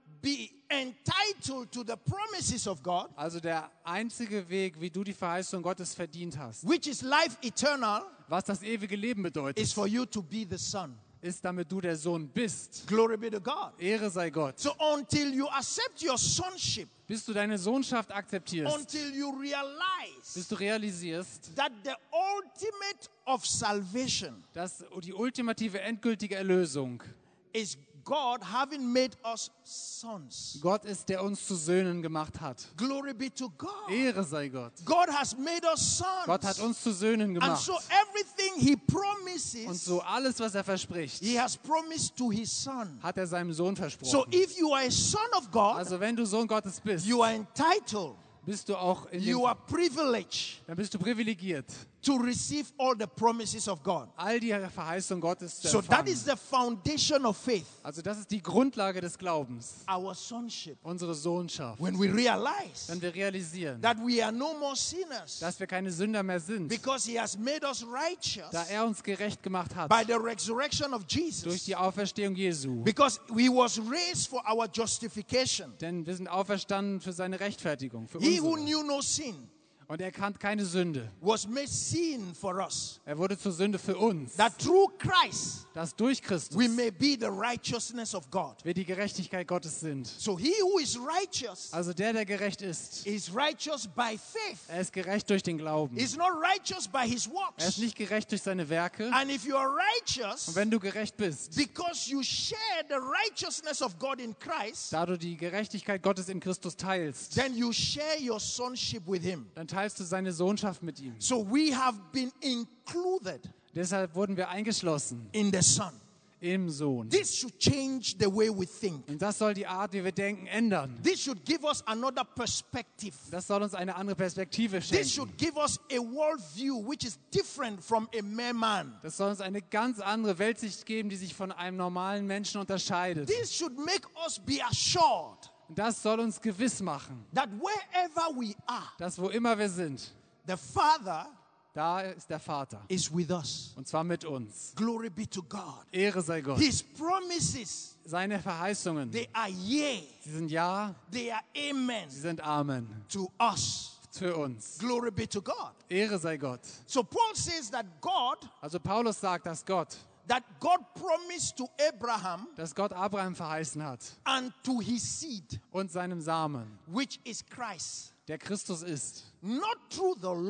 Speaker 1: be entitled to the promises of God,
Speaker 2: Also der einzige Weg, wie du die Verheißung Gottes verdient hast,
Speaker 1: which is life eternal,
Speaker 2: was das ewige Leben bedeutet,
Speaker 1: is for you to be the Son.
Speaker 2: ist, damit du der Sohn bist.
Speaker 1: Glory be to God.
Speaker 2: Ehre sei Gott.
Speaker 1: So until you accept your sonship,
Speaker 2: Bis du deine Sohnschaft akzeptierst,
Speaker 1: until you realize
Speaker 2: bis du realisierst,
Speaker 1: that the ultimate of salvation
Speaker 2: dass die ultimative, endgültige Erlösung
Speaker 1: is God having made us sons.
Speaker 2: Gott ist, der uns zu Söhnen gemacht hat.
Speaker 1: Glory be to God.
Speaker 2: Ehre sei Gott.
Speaker 1: God has made us sons.
Speaker 2: Gott hat uns zu Söhnen
Speaker 1: And
Speaker 2: gemacht.
Speaker 1: so everything he
Speaker 2: Und
Speaker 1: promises,
Speaker 2: so alles, was er verspricht,
Speaker 1: he has promised to his Son.
Speaker 2: hat er seinem Sohn
Speaker 1: So
Speaker 2: versprochen.
Speaker 1: if you are a son of God,
Speaker 2: Also wenn du Sohn Gottes bist,
Speaker 1: you are entitled,
Speaker 2: bist du auch in
Speaker 1: you
Speaker 2: dem,
Speaker 1: are privileged
Speaker 2: dann bist du privilegiert,
Speaker 1: to receive all the promises of God.
Speaker 2: all die Verheißung Gottes zu
Speaker 1: So that
Speaker 2: empfangen.
Speaker 1: is the foundation of faith,
Speaker 2: Also das ist die Grundlage des Glaubens,
Speaker 1: our sonship.
Speaker 2: unsere Sohnschaft.
Speaker 1: When we realize
Speaker 2: Wenn wir realisieren,
Speaker 1: that we are no more sinners
Speaker 2: dass wir keine Sünder mehr sind,
Speaker 1: because he has made us righteous
Speaker 2: da er uns gerecht gemacht hat
Speaker 1: by the resurrection of
Speaker 2: durch
Speaker 1: Jesus.
Speaker 2: die Auferstehung Jesu.
Speaker 1: Because he was raised for our justification.
Speaker 2: Denn wir sind auferstanden für seine Rechtfertigung, für
Speaker 1: He who
Speaker 2: unsere.
Speaker 1: knew no sin
Speaker 2: Und er kannte keine Sünde.
Speaker 1: was made sin for us,
Speaker 2: Er wurde zur Sünde für uns,
Speaker 1: that through Christ
Speaker 2: dass durch Christus
Speaker 1: we may be the righteousness of God.
Speaker 2: wir die Gerechtigkeit Gottes sind.
Speaker 1: So he who is righteous
Speaker 2: Also der, der gerecht ist,
Speaker 1: is righteous by faith.
Speaker 2: er ist gerecht durch den Glauben.
Speaker 1: He's not righteous by his
Speaker 2: Er
Speaker 1: works.
Speaker 2: ist nicht gerecht durch seine Werke.
Speaker 1: And if you are righteous
Speaker 2: Und wenn du gerecht bist,
Speaker 1: because you share the righteousness of God in Christ,
Speaker 2: da du die Gerechtigkeit Gottes in Christus teilst,
Speaker 1: then you share your sonship with him.
Speaker 2: dann teilst du seine Sohnschaft mit ihm.
Speaker 1: So we have been included
Speaker 2: Deshalb wurden wir eingeschlossen
Speaker 1: in the Son.
Speaker 2: im Sohn.
Speaker 1: This should change the way we think.
Speaker 2: Und das soll die Art, wie wir denken, ändern.
Speaker 1: This should give us another perspective.
Speaker 2: Das soll uns eine andere Perspektive
Speaker 1: This
Speaker 2: schenken.
Speaker 1: should give us a worldview which is different from a mere man.
Speaker 2: Das soll uns eine ganz andere Weltsicht geben, die sich von einem normalen Menschen unterscheidet.
Speaker 1: This should make us be assured
Speaker 2: Und das soll uns gewiss machen,
Speaker 1: that wherever we are,
Speaker 2: dass wo immer wir sind,
Speaker 1: the Father
Speaker 2: da ist der Vater.
Speaker 1: is with us.
Speaker 2: Und zwar mit uns.
Speaker 1: Glory be to God.
Speaker 2: Ehre sei Gott.
Speaker 1: His promises,
Speaker 2: Seine Verheißungen,
Speaker 1: they are yea,
Speaker 2: sie sind Ja,
Speaker 1: they are amen
Speaker 2: sie sind Amen.
Speaker 1: to us.
Speaker 2: Für uns.
Speaker 1: Glory be to God.
Speaker 2: Ehre sei Gott.
Speaker 1: So Paul says that God,
Speaker 2: Also Paulus sagt, dass Gott,
Speaker 1: that God promised to Abraham
Speaker 2: dass Gott Abraham verheißen hat
Speaker 1: and to his seed,
Speaker 2: und seinem Samen,
Speaker 1: which is Christ,
Speaker 2: der Christus ist.
Speaker 1: not through the law,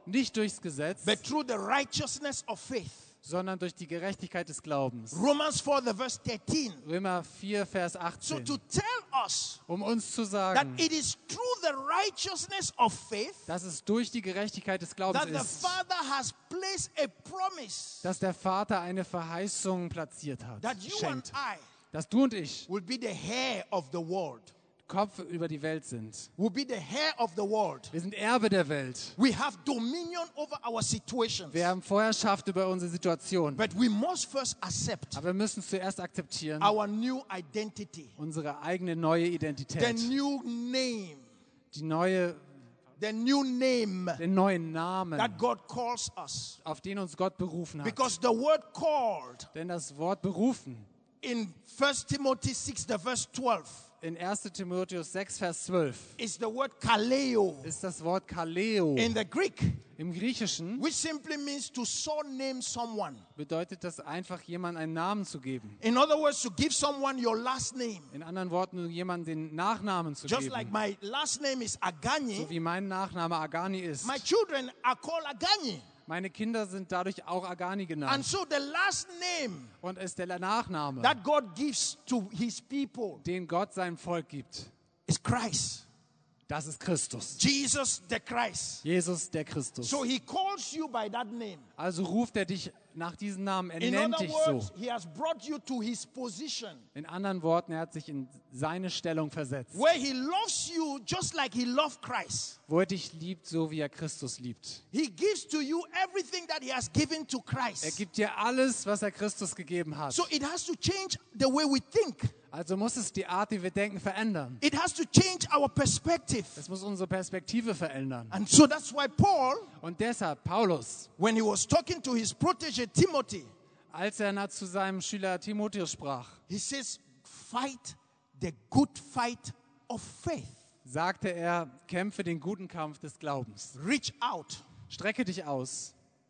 Speaker 2: nicht durchs Gesetz,
Speaker 1: but through the righteousness of faith.
Speaker 2: sondern durch die Gerechtigkeit des Glaubens.
Speaker 1: Romans four, the verse thirteen.
Speaker 2: Römer vier, Vers
Speaker 1: So
Speaker 2: achtzehn.
Speaker 1: to tell us
Speaker 2: Um uns zu
Speaker 1: that
Speaker 2: sagen,
Speaker 1: it is through the righteousness of faith
Speaker 2: dass es durch die Gerechtigkeit des Glaubens
Speaker 1: that the
Speaker 2: ist,
Speaker 1: Father has placed a promise
Speaker 2: dass der Vater eine Verheißung platziert hat,
Speaker 1: that you and
Speaker 2: schenkt,
Speaker 1: I
Speaker 2: dass du und ich
Speaker 1: will be the hair of the world.
Speaker 2: Kopf über die Welt sind.
Speaker 1: Will be the hair of the world.
Speaker 2: Wir sind Erbe der Welt.
Speaker 1: We have dominion over our situations.
Speaker 2: Wir haben Vorherrschaft über unsere Situation.
Speaker 1: But we must first accept
Speaker 2: Aber wir müssen zuerst akzeptieren,
Speaker 1: our new identity,
Speaker 2: unsere eigene neue
Speaker 1: the
Speaker 2: Identität,
Speaker 1: new name,
Speaker 2: die neue,
Speaker 1: the new name
Speaker 2: den neuen Namen,
Speaker 1: that God calls us.
Speaker 2: auf den uns Gott berufen hat.
Speaker 1: Because the word called
Speaker 2: Denn das Wort berufen
Speaker 1: in First Timothy six, the verse twelve,
Speaker 2: in erster Timotheus sechs, Vers zwölf
Speaker 1: is the word kaleo
Speaker 2: ist das Wort Kaleo.
Speaker 1: in the Greek,
Speaker 2: Im Griechischen
Speaker 1: which simply means to surname someone.
Speaker 2: bedeutet das einfach, jemandem einen Namen zu geben.
Speaker 1: In other words, to give someone your last name.
Speaker 2: In anderen Worten, jemandem den Nachnamen zu
Speaker 1: Just like
Speaker 2: geben.
Speaker 1: my last name is
Speaker 2: So
Speaker 1: Agani,
Speaker 2: wie mein Nachname Agani ist.
Speaker 1: my children are called Agani.
Speaker 2: Meine Kinder sind dadurch auch Agani
Speaker 1: And
Speaker 2: genannt.
Speaker 1: so the last name
Speaker 2: Und ist der Nachname,
Speaker 1: that God gives to his people
Speaker 2: den Gott seinem Volk gibt.
Speaker 1: is Christ.
Speaker 2: Das ist Christus.
Speaker 1: Jesus the Christ.
Speaker 2: Jesus der Christus.
Speaker 1: So he calls you by that name.
Speaker 2: Also ruft er dich nach diesem Namen. Er
Speaker 1: In
Speaker 2: nennt
Speaker 1: other
Speaker 2: dich
Speaker 1: words,
Speaker 2: so.
Speaker 1: he has brought you to his position
Speaker 2: In anderen Worten, er hat sich in seine Stellung versetzt.
Speaker 1: where he loves you just like he loved Christ.
Speaker 2: Wo er dich liebt, so wie er Christus liebt.
Speaker 1: He gives to you everything that he has given to
Speaker 2: Er
Speaker 1: Christ.
Speaker 2: gibt dir alles, was er Christus gegeben hat.
Speaker 1: So it has to change the way we think.
Speaker 2: Also muss es die Art, wie wir denken, verändern.
Speaker 1: It has to change our perspective.
Speaker 2: Es muss unsere Perspektive verändern.
Speaker 1: And so that's why Paul,
Speaker 2: Und deshalb, Paulus,
Speaker 1: when he was talking to his protege Timothy,
Speaker 2: als er nach- zu seinem Schüler Timotheus sprach,
Speaker 1: he says, fight the good fight of faith.
Speaker 2: sagte er, kämpfe den guten Kampf des Glaubens.
Speaker 1: Reach out
Speaker 2: Strecke dich aus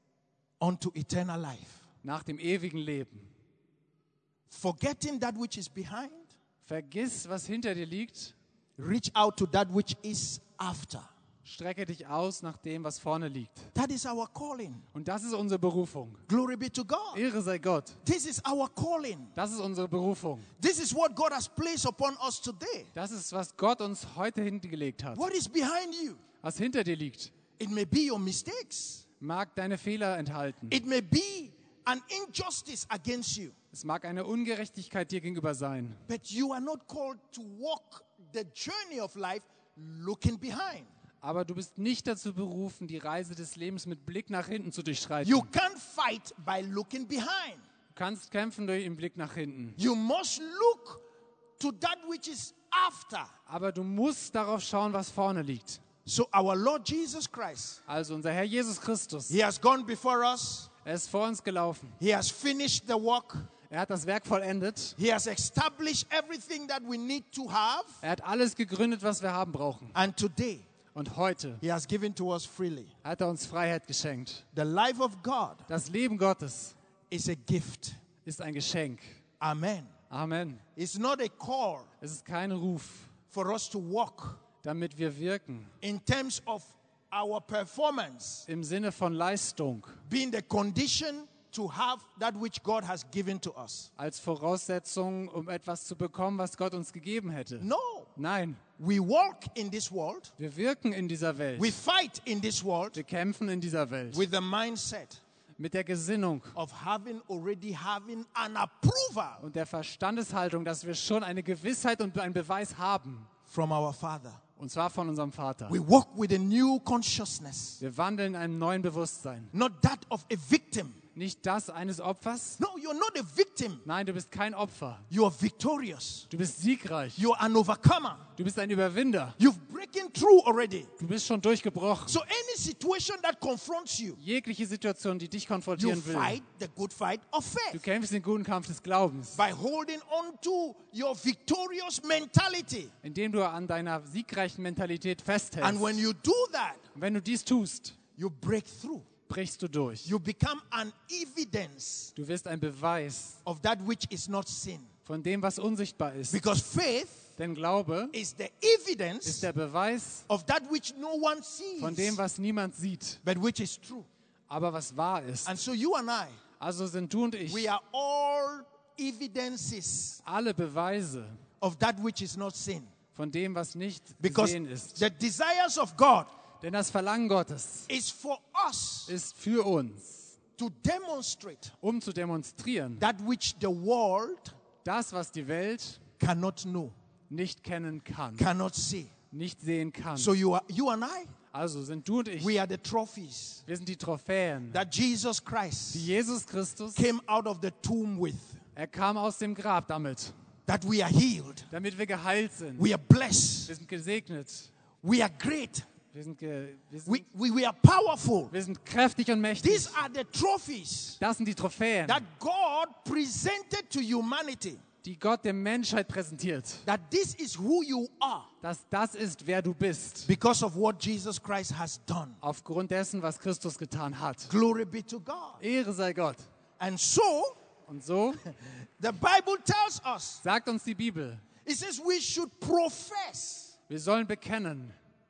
Speaker 1: unto eternal life,
Speaker 2: nach dem ewigen Leben.
Speaker 1: forgetting that which is behind.
Speaker 2: Vergiss, was hinter dir liegt.
Speaker 1: Reach out to that which is after.
Speaker 2: Strecke dich aus nach dem, was vorne liegt.
Speaker 1: That is our calling.
Speaker 2: Und das ist unsere Berufung.
Speaker 1: Glory be to God.
Speaker 2: Ehre sei Gott.
Speaker 1: This is our calling.
Speaker 2: Das ist unsere Berufung.
Speaker 1: This is what God has placed upon us today.
Speaker 2: Das ist, was Gott uns heute hingelegt hat.
Speaker 1: What is behind you?
Speaker 2: Was hinter dir liegt,
Speaker 1: It may be your mistakes.
Speaker 2: mag deine Fehler enthalten.
Speaker 1: It may be an injustice against you.
Speaker 2: Es mag eine Ungerechtigkeit dir gegenüber sein.
Speaker 1: But you are not called to walk the journey of life looking behind.
Speaker 2: Aber du bist nicht dazu berufen, die Reise des Lebens mit Blick nach hinten zu durchschreiten.
Speaker 1: You can't fight by looking behind.
Speaker 2: Du kannst kämpfen durch den Blick nach hinten.
Speaker 1: You must look to that which is after.
Speaker 2: Aber du musst darauf schauen, was vorne liegt.
Speaker 1: So our Lord Jesus Christ,
Speaker 2: Also unser Herr Jesus Christus,
Speaker 1: he has gone before us.
Speaker 2: er ist vor uns gelaufen.
Speaker 1: He has finished the work.
Speaker 2: Er hat das Werk vollendet.
Speaker 1: He has established everything that we need to have.
Speaker 2: Er hat alles gegründet, was wir haben brauchen.
Speaker 1: And today,
Speaker 2: Und heute
Speaker 1: he has given to us freely.
Speaker 2: hat er uns Freiheit geschenkt.
Speaker 1: The life of God
Speaker 2: Das Leben Gottes
Speaker 1: is a gift.
Speaker 2: ist ein Geschenk.
Speaker 1: Amen.
Speaker 2: Amen.
Speaker 1: It's not a call
Speaker 2: Es ist kein Ruf,
Speaker 1: for us to walk
Speaker 2: damit wir wirken.
Speaker 1: in terms of our performance
Speaker 2: Im Sinne von Leistung.
Speaker 1: being the condition to have that which God has given to us.
Speaker 2: Als Voraussetzung, um etwas zu bekommen, was Gott uns gegeben hätte.
Speaker 1: No.
Speaker 2: Nein,
Speaker 1: We walk in this world.
Speaker 2: wir wirken in dieser Welt.
Speaker 1: We fight in this world
Speaker 2: Wir kämpfen in dieser Welt.
Speaker 1: with the mindset
Speaker 2: Mit der Gesinnung
Speaker 1: of having already having an approval
Speaker 2: und der Verstandeshaltung, dass wir schon eine Gewissheit und einen Beweis haben.
Speaker 1: from our Father.
Speaker 2: Und zwar von unserem Vater.
Speaker 1: We walk with a new consciousness,
Speaker 2: Wir wandeln in einem neuen Bewusstsein.
Speaker 1: not that of a victim.
Speaker 2: Nicht das eines Opfers.
Speaker 1: No, you're not a victim.
Speaker 2: Nein, du bist kein Opfer.
Speaker 1: You are victorious.
Speaker 2: Du bist siegreich.
Speaker 1: You are an overcomer.
Speaker 2: Du bist ein Überwinder.
Speaker 1: You've breaking through already.
Speaker 2: Du bist schon durchgebrochen.
Speaker 1: So any situation that confronts you,
Speaker 2: Jegliche Situation, die dich
Speaker 1: you
Speaker 2: konfrontieren will.
Speaker 1: fight the good fight of
Speaker 2: Du
Speaker 1: faith
Speaker 2: kämpfst den guten Kampf des Glaubens,
Speaker 1: by holding on to your victorious mentality.
Speaker 2: indem du an deiner siegreichen Mentalität festhältst.
Speaker 1: And when you do that,
Speaker 2: Und wenn du dies tust,
Speaker 1: you break through.
Speaker 2: brichst du durch.
Speaker 1: You become an evidence
Speaker 2: Du wirst ein Beweis
Speaker 1: of that which is not seen.
Speaker 2: von dem, was unsichtbar ist.
Speaker 1: Because faith
Speaker 2: Denn Glaube
Speaker 1: is the
Speaker 2: ist
Speaker 1: evidence
Speaker 2: der Beweis
Speaker 1: of that which no one sees,
Speaker 2: von dem, was niemand sieht,
Speaker 1: but which is true.
Speaker 2: aber was wahr ist.
Speaker 1: And so you and I,
Speaker 2: Also sind du und ich
Speaker 1: we are all evidences
Speaker 2: alle Beweise
Speaker 1: of that which is not seen.
Speaker 2: von dem, was nicht
Speaker 1: Because
Speaker 2: gesehen ist.
Speaker 1: the desires of God
Speaker 2: Denn das Verlangen Gottes
Speaker 1: is for us
Speaker 2: ist für uns,
Speaker 1: to demonstrate
Speaker 2: um zu demonstrieren,
Speaker 1: that which the world
Speaker 2: das, was die Welt
Speaker 1: cannot know,
Speaker 2: nicht kennen kann,
Speaker 1: cannot see.
Speaker 2: nicht sehen kann.
Speaker 1: So you are, you and I,
Speaker 2: Also sind du und ich,
Speaker 1: we are the trophies
Speaker 2: wir sind die Trophäen,
Speaker 1: that Jesus
Speaker 2: die
Speaker 1: Christ
Speaker 2: Jesus Christus,
Speaker 1: came out of the tomb with,
Speaker 2: er kam aus dem Grab damit,
Speaker 1: that we are healed,
Speaker 2: damit wir geheilt sind.
Speaker 1: we are blessed,
Speaker 2: Wir sind gesegnet.
Speaker 1: we are great,
Speaker 2: Wir sind, ge wir sind,
Speaker 1: we, we, we are powerful.
Speaker 2: wir sind kräftig und mächtig.
Speaker 1: These are the trophies
Speaker 2: Das sind die Trophäen,
Speaker 1: that God presented to humanity,
Speaker 2: die Gott der Menschheit präsentiert.
Speaker 1: that this is who you are
Speaker 2: Dass das ist, wer du bist,
Speaker 1: because of what Jesus Christ has done.
Speaker 2: aufgrund dessen, was Christus getan hat.
Speaker 1: Glory be to God.
Speaker 2: Ehre sei Gott.
Speaker 1: And so,
Speaker 2: Und so
Speaker 1: the Bible tells us,
Speaker 2: sagt uns die Bibel,
Speaker 1: it says we should profess
Speaker 2: wir sollen bekennen,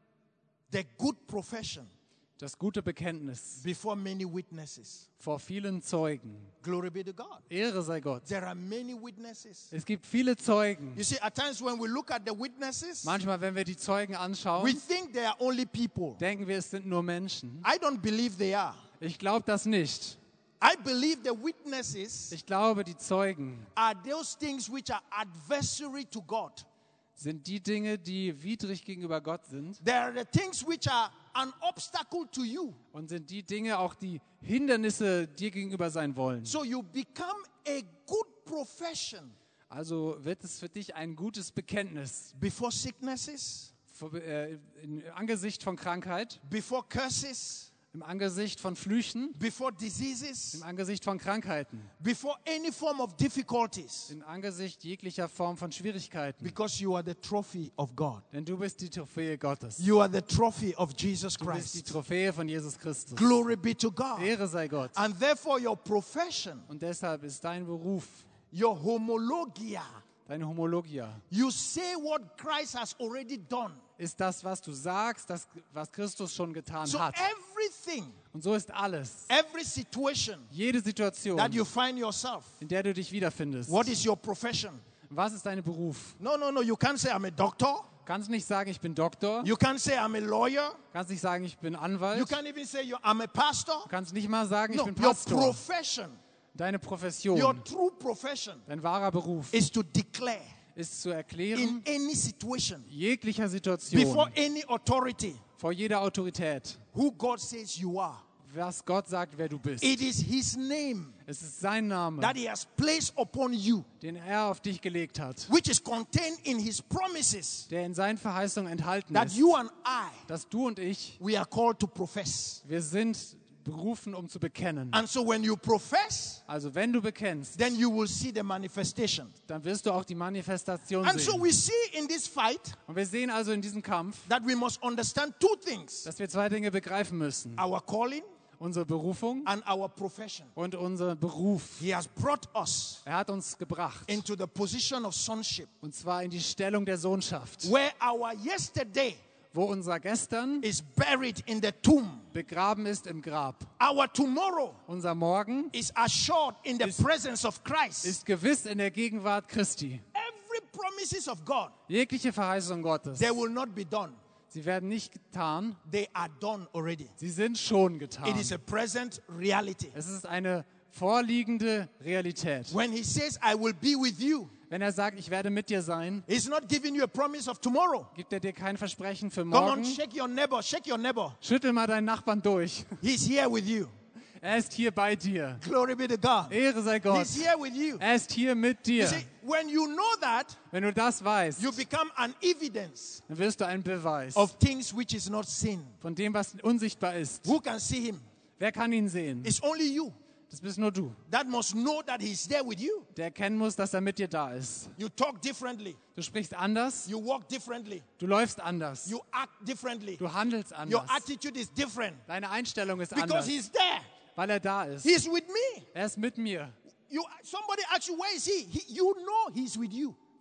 Speaker 1: the good profession
Speaker 2: das gute Bekenntnis
Speaker 1: before many witnesses.
Speaker 2: vor vielen Zeugen.
Speaker 1: Glory be to God.
Speaker 2: Ehre sei Gott.
Speaker 1: There are many witnesses.
Speaker 2: Es gibt viele Zeugen.
Speaker 1: You see, at times when we look at the witnesses,
Speaker 2: Manchmal, wenn wir die Zeugen
Speaker 1: we
Speaker 2: anschauen,
Speaker 1: think they are only people.
Speaker 2: denken wir, es sind nur Menschen.
Speaker 1: I don't believe they are.
Speaker 2: Ich glaube das nicht.
Speaker 1: I believe the witnesses
Speaker 2: Ich glaube, die Zeugen
Speaker 1: are those things which are adversary to God.
Speaker 2: sind die Dinge, die widrig gegenüber Gott sind
Speaker 1: They are the things which are an obstacle to you.
Speaker 2: und sind die Dinge auch, die Hindernisse dir gegenüber sein wollen.
Speaker 1: So you become a good profession
Speaker 2: Also wird es für dich ein gutes Bekenntnis
Speaker 1: before sicknesses,
Speaker 2: vor, äh, im Angesicht von Krankheit,
Speaker 1: before curses,
Speaker 2: im Angesicht von Flüchen,
Speaker 1: before diseases,
Speaker 2: im Angesicht von Krankheiten,
Speaker 1: before any form of difficulties,
Speaker 2: im Angesicht jeglicher Form von Schwierigkeiten.
Speaker 1: because you are the trophy of God.
Speaker 2: Denn du bist die Trophäe Gottes.
Speaker 1: You are the trophy of Jesus
Speaker 2: Du bist die
Speaker 1: Christ.
Speaker 2: Trophäe von Jesus Christus.
Speaker 1: Glory be to God.
Speaker 2: Ehre sei Gott.
Speaker 1: And therefore your profession,
Speaker 2: Und deshalb ist dein Beruf,
Speaker 1: your homologia,
Speaker 2: deine Homologia,
Speaker 1: you say what Christ has already done.
Speaker 2: ist das, was du sagst, das, was Christus schon getan
Speaker 1: So
Speaker 2: hat.
Speaker 1: everything,
Speaker 2: Und so ist alles,
Speaker 1: every situation
Speaker 2: jede Situation,
Speaker 1: that you find yourself,
Speaker 2: in der du dich wiederfindest.
Speaker 1: what is your profession?
Speaker 2: Was ist dein Beruf?
Speaker 1: No, no, no. You can't say I'm a doctor.
Speaker 2: Du kannst nicht sagen, ich bin Doktor.
Speaker 1: You can't say I'm a lawyer.
Speaker 2: Du kannst nicht sagen, ich bin
Speaker 1: You
Speaker 2: Anwalt. Du
Speaker 1: can't even say you I'm a pastor.
Speaker 2: kannst nicht mal sagen, ich
Speaker 1: No,
Speaker 2: bin
Speaker 1: your
Speaker 2: Pastor.
Speaker 1: profession,
Speaker 2: Deine
Speaker 1: your
Speaker 2: Profession,
Speaker 1: true profession
Speaker 2: dein wahrer Beruf
Speaker 1: is to declare
Speaker 2: ist zu
Speaker 1: in
Speaker 2: erklären,
Speaker 1: any situation,
Speaker 2: jeglicher
Speaker 1: before
Speaker 2: Situation,
Speaker 1: any authority,
Speaker 2: vor jeder Autorität,
Speaker 1: who God says you are.
Speaker 2: was Gott sagt, wer du bist.
Speaker 1: It is His name
Speaker 2: Es ist sein Name,
Speaker 1: that He has placed upon you,
Speaker 2: den er auf dich gelegt hat,
Speaker 1: which is contained in His promises,
Speaker 2: der in seinen Verheißungen enthalten
Speaker 1: that
Speaker 2: ist,
Speaker 1: you and I,
Speaker 2: dass du und ich,
Speaker 1: we are called to profess.
Speaker 2: wir sind berufen, um zu bekennen.
Speaker 1: And so when you profess,
Speaker 2: Also wenn du bekennst,
Speaker 1: then you will see the manifestation.
Speaker 2: dann wirst du auch die Manifestation
Speaker 1: And so
Speaker 2: sehen.
Speaker 1: we see in this fight
Speaker 2: Und wir sehen also in diesem Kampf,
Speaker 1: that we must understand two things:
Speaker 2: dass wir zwei Dinge begreifen müssen.
Speaker 1: our calling
Speaker 2: Unsere Berufung
Speaker 1: and our profession.
Speaker 2: und unser Beruf.
Speaker 1: He has brought us
Speaker 2: Er hat uns gebracht,
Speaker 1: into the position of sonship,
Speaker 2: und zwar in die Stellung der Sohnschaft,
Speaker 1: where our yesterday
Speaker 2: wo unser Gestern
Speaker 1: is buried in the tomb.
Speaker 2: begraben ist im Grab.
Speaker 1: Our tomorrow
Speaker 2: Unser Morgen
Speaker 1: is assured in the presence of Christ.
Speaker 2: ist gewiss in der Gegenwart Christi.
Speaker 1: Every promises of God,
Speaker 2: Jegliche Verheißung Gottes,
Speaker 1: they will not be done.
Speaker 2: sie werden nicht getan,
Speaker 1: They are done already.
Speaker 2: sie sind schon
Speaker 1: It
Speaker 2: getan.
Speaker 1: is a present reality.
Speaker 2: Es ist eine vorliegende Realität.
Speaker 1: When He says, I will be with you,
Speaker 2: Wenn er sagt, ich werde mit dir sein,
Speaker 1: He's not giving you a promise of tomorrow.
Speaker 2: gibt er dir kein Versprechen für
Speaker 1: Come on,
Speaker 2: morgen.
Speaker 1: shake your neighbor, shake your neighbor.
Speaker 2: Schüttel mal deinen Nachbarn durch.
Speaker 1: He's here with you.
Speaker 2: Er ist hier bei dir.
Speaker 1: Glory be to God.
Speaker 2: Ehre sei Gott.
Speaker 1: He's here with you.
Speaker 2: Er ist hier mit
Speaker 1: You
Speaker 2: dir.
Speaker 1: see, when you know that,
Speaker 2: Wenn du das weißt,
Speaker 1: you become an evidence
Speaker 2: dann wirst du ein Beweis
Speaker 1: of things which is not seen.
Speaker 2: von dem, was unsichtbar ist.
Speaker 1: Who can see Him?
Speaker 2: Wer kann ihn sehen?
Speaker 1: It's only you
Speaker 2: Das bist nur du,
Speaker 1: that must know that He's there with you.
Speaker 2: der erkennen muss, dass er mit dir da ist.
Speaker 1: You talk differently.
Speaker 2: Du sprichst anders,
Speaker 1: You walk differently.
Speaker 2: du läufst anders,
Speaker 1: You act differently.
Speaker 2: du handelst
Speaker 1: Your
Speaker 2: anders.
Speaker 1: attitude is different
Speaker 2: Deine Einstellung ist
Speaker 1: because
Speaker 2: anders,
Speaker 1: He's there.
Speaker 2: weil er da ist.
Speaker 1: He's with me.
Speaker 2: Er ist mit mir.
Speaker 1: You, somebody asks you, where is He? he? You know He's with you.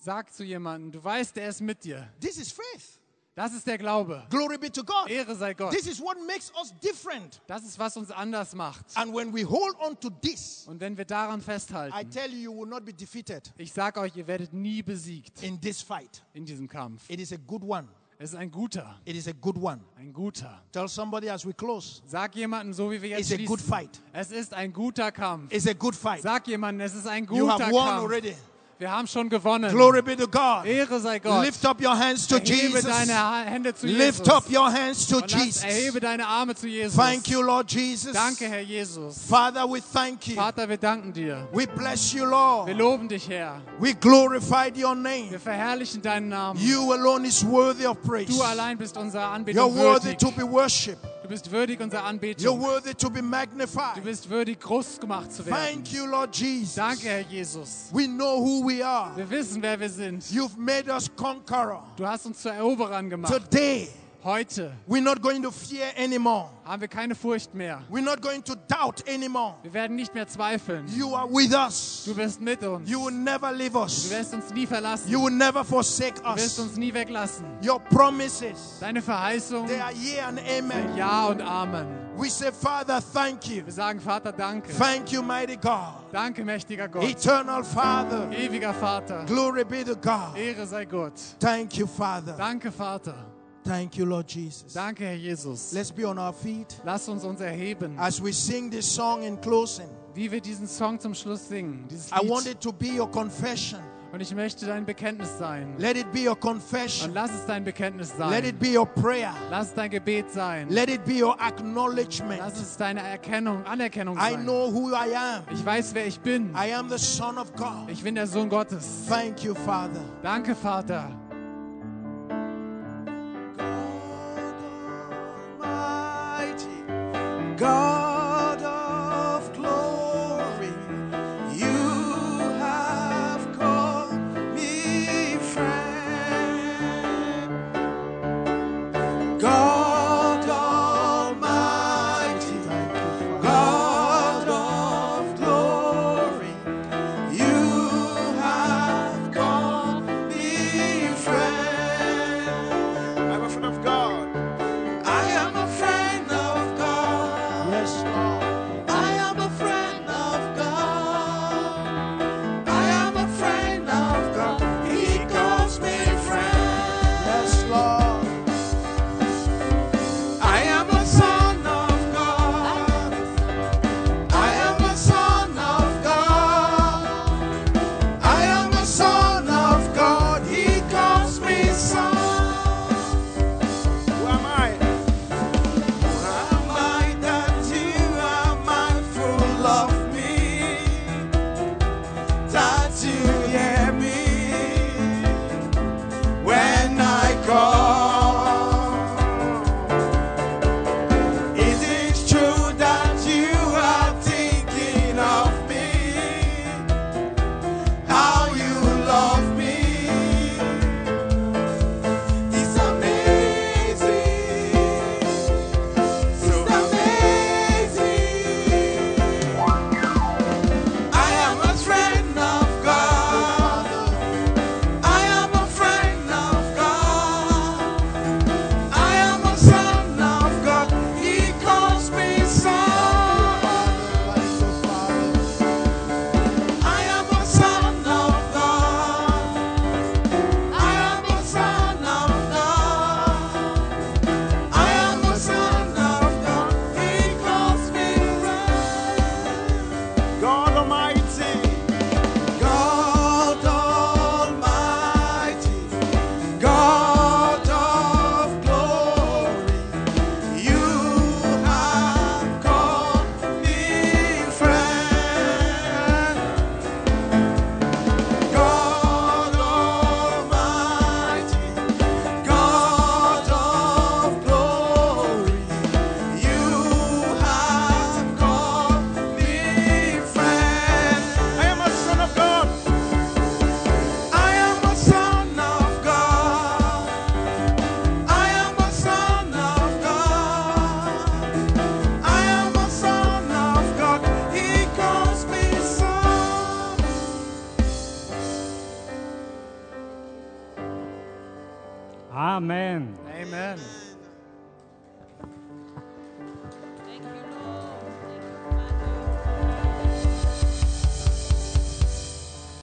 Speaker 2: Sag zu jemandem, du weißt, er ist mit dir.
Speaker 1: This is faith.
Speaker 2: Das ist der Glaube.
Speaker 1: Glory be to God.
Speaker 2: Ehre sei Gott.
Speaker 1: This is what makes us different.
Speaker 2: Das ist, was uns anders macht.
Speaker 1: And when we hold on to this,
Speaker 2: Und wenn wir daran
Speaker 1: I
Speaker 2: festhalten,
Speaker 1: tell you, you will not be defeated
Speaker 2: ich sage euch, ihr werdet nie besiegt
Speaker 1: in this fight.
Speaker 2: in diesem Kampf.
Speaker 1: It is a good one.
Speaker 2: Es ist ein guter,
Speaker 1: It is a good one.
Speaker 2: ein guter.
Speaker 1: Tell somebody as we close,
Speaker 2: Sag jemandem, so wie wir jetzt
Speaker 1: it's a good
Speaker 2: schließen,
Speaker 1: fight.
Speaker 2: es ist ein guter Kampf.
Speaker 1: It's a good fight.
Speaker 2: Sag jemandem, es ist ein
Speaker 1: You
Speaker 2: guter
Speaker 1: have won
Speaker 2: Kampf.
Speaker 1: already.
Speaker 2: Wir haben schon gewonnen.
Speaker 1: Glory be to God.
Speaker 2: Ehre sei Gott.
Speaker 1: Lift up your hands to
Speaker 2: Erhebe
Speaker 1: Jesus.
Speaker 2: deine Ha- Hände zu
Speaker 1: Lift
Speaker 2: Jesus.
Speaker 1: up your hands to
Speaker 2: Und lass,
Speaker 1: Jesus.
Speaker 2: erhebe deine Arme zu Jesus.
Speaker 1: Thank you, Lord Jesus.
Speaker 2: Danke, Herr Jesus.
Speaker 1: Father, we thank you.
Speaker 2: Vater, wir danken dir.
Speaker 1: We bless you,
Speaker 2: Wir
Speaker 1: Lord.
Speaker 2: loben dich, Herr.
Speaker 1: We glorified your name.
Speaker 2: Wir verherrlichen deinen Namen.
Speaker 1: You alone is worthy of praise.
Speaker 2: Du allein bist unserer
Speaker 1: You're
Speaker 2: Anbetung
Speaker 1: worthy
Speaker 2: würdig.
Speaker 1: to be worshipped.
Speaker 2: Du bist würdig unserer
Speaker 1: You're
Speaker 2: Anbetung.
Speaker 1: worthy to be
Speaker 2: Du
Speaker 1: magnified.
Speaker 2: bist würdig, groß gemacht zu werden.
Speaker 1: Thank you, Lord Jesus.
Speaker 2: Danke, Herr Jesus.
Speaker 1: We know who we are.
Speaker 2: Wir wissen, wer wir sind.
Speaker 1: You've made us conqueror.
Speaker 2: Du hast uns zu Eroberern gemacht.
Speaker 1: Today,
Speaker 2: Heute
Speaker 1: we're not going to fear anymore.
Speaker 2: haben wir keine Furcht mehr.
Speaker 1: We're not going to doubt anymore.
Speaker 2: Wir werden nicht mehr zweifeln.
Speaker 1: You are with us.
Speaker 2: Du bist mit uns.
Speaker 1: You will never leave
Speaker 2: Du
Speaker 1: us.
Speaker 2: wirst uns nie verlassen.
Speaker 1: You will never forsake
Speaker 2: Du wirst
Speaker 1: us.
Speaker 2: uns nie weglassen.
Speaker 1: Your promises,
Speaker 2: Deine Verheißung,
Speaker 1: they are yea and amen.
Speaker 2: Ja und Amen.
Speaker 1: We say, Father, thank you.
Speaker 2: Wir sagen, Vater, danke.
Speaker 1: Thank you, mighty God.
Speaker 2: Danke, mächtiger Gott.
Speaker 1: Eternal Father.
Speaker 2: Ewiger Vater.
Speaker 1: Glory be to God.
Speaker 2: Ehre sei Gott.
Speaker 1: Thank you, Father.
Speaker 2: Danke, Vater.
Speaker 1: Thank you, Lord Jesus.
Speaker 2: Danke, Herr Jesus.
Speaker 1: Let's be on our feet
Speaker 2: Lass uns uns erheben,
Speaker 1: as we sing this song in closing.
Speaker 2: wie wir diesen Song zum Schluss singen. Dieses
Speaker 1: I want
Speaker 2: Lied.
Speaker 1: it to be your confession.
Speaker 2: Und ich möchte dein Bekenntnis sein.
Speaker 1: Let it be your
Speaker 2: Und
Speaker 1: confession.
Speaker 2: lass es dein Bekenntnis
Speaker 1: Let
Speaker 2: sein.
Speaker 1: it be your prayer.
Speaker 2: Lass es dein Gebet sein.
Speaker 1: Let it be your acknowledgement.
Speaker 2: Lass es deine Erkennung, Anerkennung
Speaker 1: I
Speaker 2: sein.
Speaker 1: know who I am.
Speaker 2: Ich weiß, wer ich bin.
Speaker 1: I am the Son of God.
Speaker 2: Ich bin der Sohn Gottes.
Speaker 1: Thank you, Father.
Speaker 2: Danke, Vater.
Speaker 1: God of glory, you have called me friend. God Almighty, God of glory, you have called me
Speaker 3: Amen.
Speaker 2: Amen.